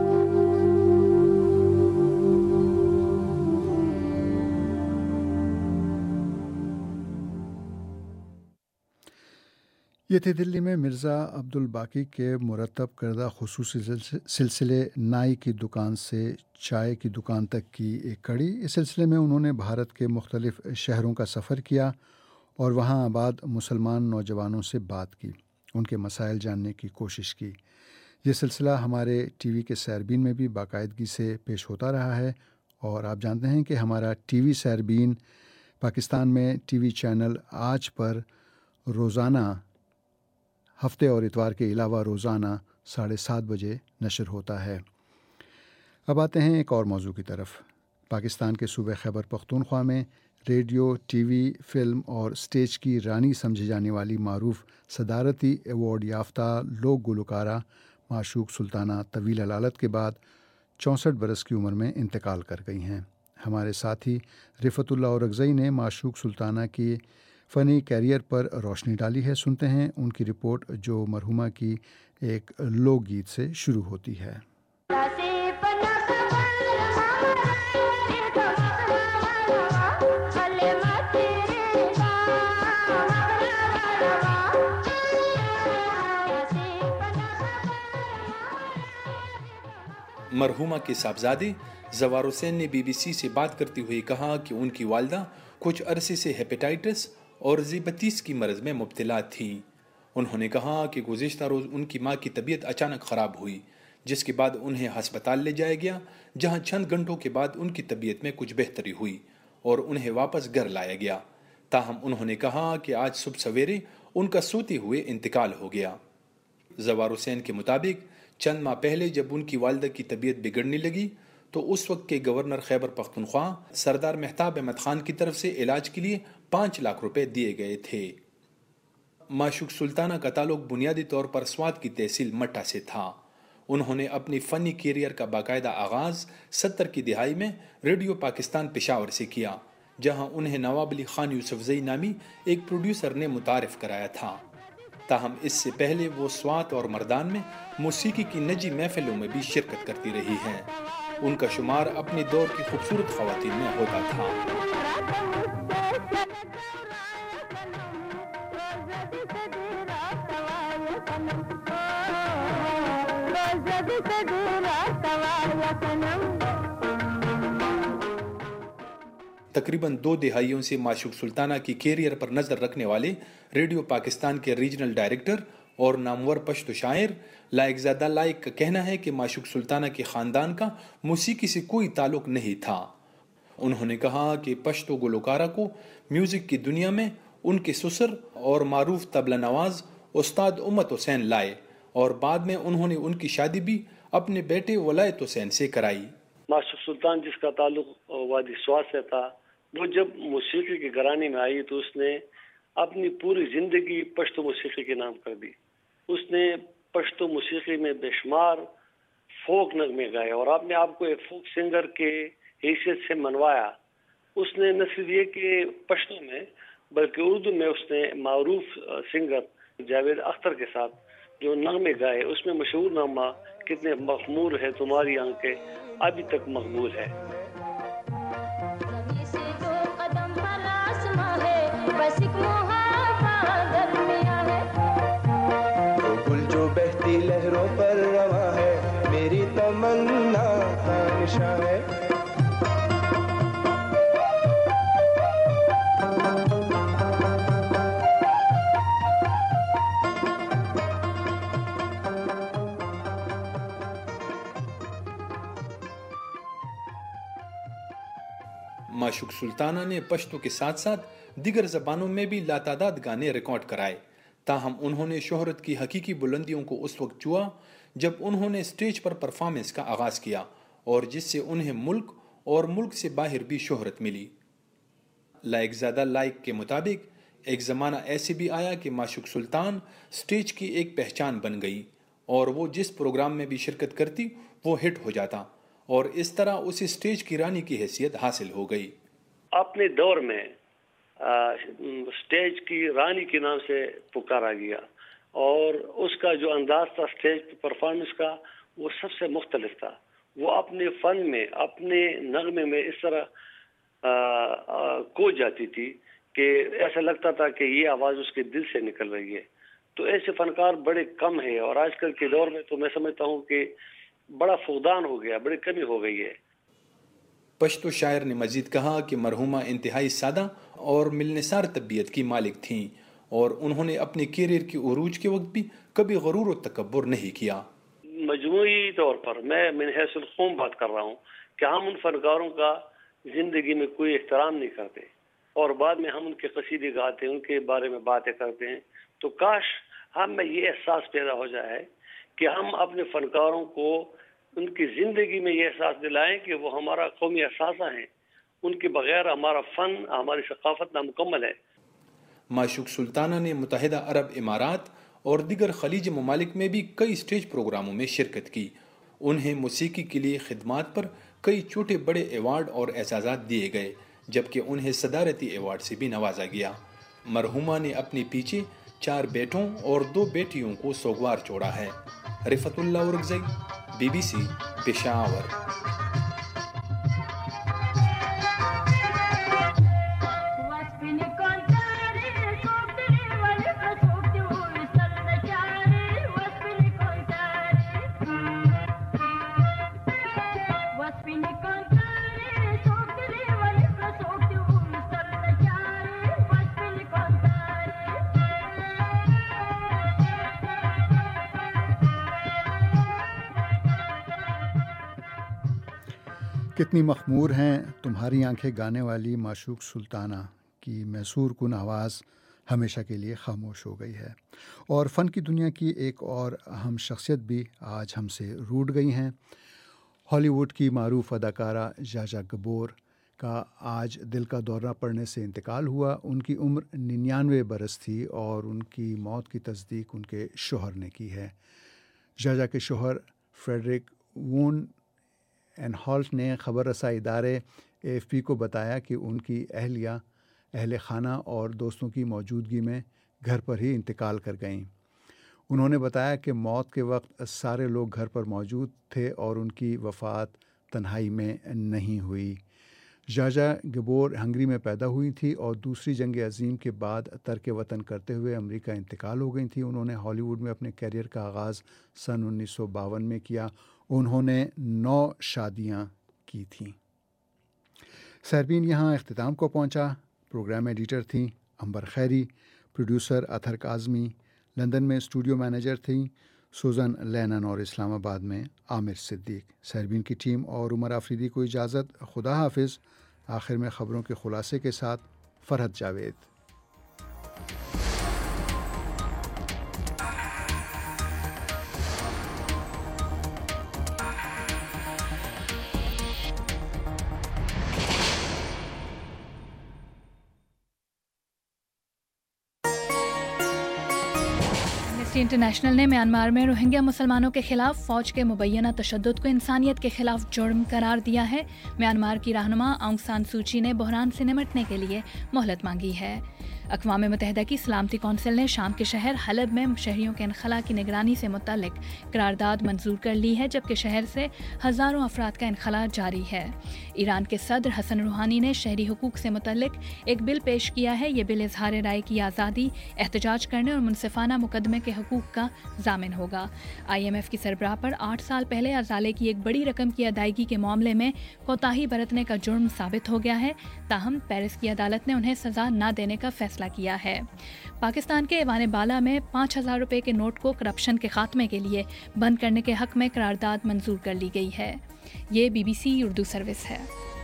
ये थे दिल्ली में मिर्ज़ा अब्दुल बाकी के मुरतब करदा खुसूसी सिलसिले नाई की दुकान से चाय की दुकान तक की एक कड़ी। इस सिलसिले में उन्होंने भारत के मुख्तलिफ़ शहरों का सफ़र किया और वहाँ आबाद मुसलमान नौजवानों से बात की, उनके मसाइल जानने की कोशिश की। ये सिलसिला हमारे TV के सैरबीन में भी बाकायदगी से पेश होता रहा है। और आप जानते हैं कि हमारा TV सैरबीन पाकिस्तान में TV चैनल आज पर रोज़ाना हफ्ते और इतवार के अलावा रोज़ाना 7:30 बजे नशर होता है। अब आते हैं एक और मौजू की तरफ। पाकिस्तान के सूबे खैबर पख्तूनख्वा में रेडियो, TV, फिल्म और स्टेज की रानी समझी जाने वाली मारूफ सदारती एवॉर्ड याफ्ता लोक गुलकारा माशूक सुल्ताना तवील अलालत के बाद 64 बरस की उम्र में इंतकाल कर गई हैं। हमारे साथी रिफ़तुल्लाह औरकज़ई ने माशूक सुल्ताना की फ़नी कैरियर पर रोशनी डाली है। सुनते हैं उनकी रिपोर्ट, जो मरहुमा की एक लोकगीत से शुरू होती है। मरहुमा के साहबजादे ज़वार हुसैन ने BBC से बात करते हुए कहा कि उनकी वालदा कुछ अरसे से हेपेटाइटिस और ज़ीबतीस की मर्ज़ में मुब्तला थी। उन्होंने कहा कि गुज़िश्ता रोज़ उनकी माँ की तबीयत अचानक ख़राब हुई, जिसके बाद उन्हें हस्पताल ले जाया गया, जहाँ चंद घंटों के बाद उनकी तबीयत में कुछ बेहतरी हुई और उन्हें वापस घर लाया गया। ताहम उन्होंने कहा कि आज सुबह सवेरे उनका सोते हुए इंतकाल हो गया। ज़वार हुसैन के मुताबिक चंद माह पहले जब उनकी वालिदा की तबीयत बिगड़ने लगी तो उस वक्त के गवर्नर खैबर पख्तूनख्वा सरदार मेहताब अहमद खान की तरफ से इलाज के लिए 5 लाख रुपए दिए गए थे। माशूक सुल्ताना का ताल्लुक बुनियादी तौर पर स्वात की तहसील मट्टा से था। उन्होंने अपनी फ़नी कैरियर का बाकायदा आगाज़ 70 की दिहाई में रेडियो पाकिस्तान पेशावर से किया, जहां उन्हें नवाब अली खान यूसुफजई नामी एक प्रोड्यूसर ने मुतारिफ कराया था। ताहम इससे पहले वो स्वात और मर्दान में मौसीकी की निजी महफिलों में भी शिरकत करती रही हैं। उनका शुमार अपने दौर की खूबसूरत ख़वातीन में होता था। تقریباً 2 دہائیوں سے معشوق سلطانہ کی کیریئر پر نظر رکھنے والے ریڈیو پاکستان کے ریجنل ڈائریکٹر اور نامور پشتو شاعر لائق زادہ لائق کا کہنا ہے کہ معشوق سلطانہ کے خاندان کا موسیقی سے کوئی تعلق نہیں تھا. انہوں نے کہا کہ پشتو گلوکارہ کو میوزک کی دنیا میں ان کے سسر اور معروف طبلہ نواز استاد امت حسین لائے اور بعد میں انہوں نے ان کی شادی بھی اپنے بیٹے ولایت حسین سے کرائی. معشوق سلطان جس کا تعلق وادی سوات سے تھا، وہ جب موسیقی کے گھرانے میں آئی تو اس نے اپنی پوری زندگی پشتو موسیقی کے نام کر دی. اس نے پشتو موسیقی میں بے شمار فوک نغمے گائے اور اپنے آپ کو ایک فوک سنگر کے حیثیت سے منوایا. اس نے نہ صرف یہ کہ پشتو میں بلکہ اردو میں اس نے معروف سنگر جاوید اختر کے ساتھ جو نغمے گائے، اس میں مشہور نغمہ کتنے مخمور ہے تمہاری آنکھیں ابھی تک مقبول ہے. گل جو بہتی لہروں پر رواں ہے، میری تمنا کا نشاں ہے. معشوق سلطانہ نے پشتو کے ساتھ ساتھ دیگر زبانوں میں بھی لاتعداد گانے ریکارڈ کرائے. تاہم انہوں نے شہرت کی حقیقی بلندیوں کو اس وقت چھوا جب انہوں نے اسٹیج پر پرفارمنس کا آغاز کیا اور جس سے انہیں ملک اور ملک سے باہر بھی شہرت ملی. لائق زادہ لائق کے مطابق ایک زمانہ ایسے بھی آیا کہ معشوق سلطان اسٹیج کی ایک پہچان بن گئی اور وہ جس پروگرام میں بھی شرکت کرتی وہ ہٹ ہو جاتا اور اس طرح اسے اسٹیج کی رانی کی حیثیت حاصل ہو گئی. اپنے دور میں اسٹیج کی رانی کے نام سے پکارا گیا اور اس کا جو انداز تھا اسٹیج پرفارمنس کا وہ سب سے مختلف تھا. وہ اپنے فن میں اپنے نغمے میں اس طرح کھو جاتی تھی کہ ایسا لگتا تھا کہ یہ آواز اس کے دل سے نکل رہی ہے. تو ایسے فنکار بڑے کم ہیں اور آج کل کے دور میں تو میں سمجھتا ہوں کہ بڑا فقدان ہو گیا، بڑی کمی ہو گئی ہے. پشتو شاعر نے مزید کہا کہ مرحومہ انتہائی سادہ اور ملنسار طبیعت کی مالک تھیں اور انہوں نے اپنے کیریئر کی عروج کے وقت بھی کبھی غرور و تکبر نہیں کیا. مجموعی طور پر میں من حیث القوم بات کر رہا ہوں کہ ہم ان فنکاروں کا زندگی میں کوئی احترام نہیں کرتے اور بعد میں ہم ان کے قصیدے گاتے ہیں، ان کے بارے میں باتیں کرتے ہیں. تو کاش ہم میں یہ احساس پیدا ہو جائے کہ ہم اپنے فنکاروں کو ان کی زندگی میں یہ احساس دلائیں کہ وہ ہمارا قومی اثاثہ ہیں. ان کے بغیر ہمارا فن، ہماری ثقافت نامکمل ہے. معشوق سلطانہ نے متحدہ عرب امارات اور دیگر خلیج ممالک میں بھی کئی اسٹیج پروگراموں میں شرکت کی. انہیں موسیقی کے لیے خدمات پر کئی چھوٹے بڑے ایوارڈ اور اعزازات دیے گئے جبکہ انہیں صدارتی ایوارڈ سے بھی نوازا گیا. مرحومہ نے اپنے پیچھے 4 بیٹوں اور 2 بیٹیوں کو سوگوار چھوڑا ہے. رفعت اللہ اورکزئی، BBC پشاور. کتنی مخمور ہیں تمہاری آنکھیں گانے والی معشوق سلطانہ کی محصور کن آواز ہمیشہ کے لیے خاموش ہو گئی ہے. اور فن کی دنیا کی ایک اور اہم شخصیت بھی آج ہم سے روٹھ گئی ہیں. ہالی ووڈ کی معروف اداکارہ زsa زsa گبور کا آج دل کا دورہ پڑنے سے انتقال ہوا. ان کی عمر 99 برس تھی اور ان کی موت کی تصدیق ان کے شوہر نے کی ہے. زsa زsa کے شوہر فریڈرک وون اینہالٹ نے خبر رسائی ادارے AFP کو بتایا کہ ان کی اہلیہ اہل خانہ اور دوستوں کی موجودگی میں گھر پر ہی انتقال کر گئیں. انہوں نے بتایا کہ موت کے وقت سارے لوگ گھر پر موجود تھے اور ان کی وفات تنہائی میں نہیں ہوئی. زsa زsa گبور ہنگری میں پیدا ہوئی تھی اور دوسری جنگ عظیم کے بعد ترک وطن کرتے ہوئے امریکہ انتقال ہو گئی تھی. انہوں نے ہالی ووڈ میں اپنے کیریئر کا آغاز سن 1952 میں کیا. انہوں نے 9 شادیاں کی تھیں. سیربین یہاں اختتام کو پہنچا۔ پروگرام ایڈیٹر تھیں امبر خیری، پروڈیوسر اطہر کاظمی، لندن میں اسٹوڈیو مینیجر تھیں سوزن لینن اور اسلام آباد میں عامر صدیق۔ سیربین کی ٹیم اور عمر آفریدی کو اجازت، خدا حافظ۔ آخر میں خبروں کے خلاصے کے ساتھ فرحت جاوید۔ انٹرنیشنل نے میانمار میں روہنگیا مسلمانوں کے خلاف فوج کے مبینہ تشدد کو انسانیت کے خلاف جرم قرار دیا ہے۔ میانمار کی رہنما آؤنگ سان سوچی نے بحران سے نمٹنے کے لیے مہلت مانگی ہے۔ اقوام متحدہ کی سلامتی کونسل نے شام کے شہر حلب میں شہریوں کے انخلاء کی نگرانی سے متعلق قرارداد منظور کر لی ہے، جبکہ شہر سے ہزاروں افراد کا انخلاء جاری ہے۔ ایران کے صدر حسن روحانی نے شہری حقوق سے متعلق ایک بل پیش کیا ہے۔ یہ بل اظہار رائے کی آزادی، احتجاج کرنے اور منصفانہ مقدمے کے حقوق کا ضامن ہوگا۔ IMF کی سربراہ پر 8 سال پہلے ازالے کی ایک بڑی رقم کی ادائیگی کے معاملے میں کوتاہی برتنے کا جرم ثابت ہو گیا ہے، تاہم پیرس کی عدالت نے انہیں سزا نہ دینے کا فیصلہ کیا ہے۔ پاکستان کے ایوان بالا میں 5,000 روپے کے نوٹ کو کرپشن کے خاتمے کے لیے بند کرنے کے حق میں قرارداد منظور کر لی گئی ہے۔ یہ BBC اردو سروس ہے۔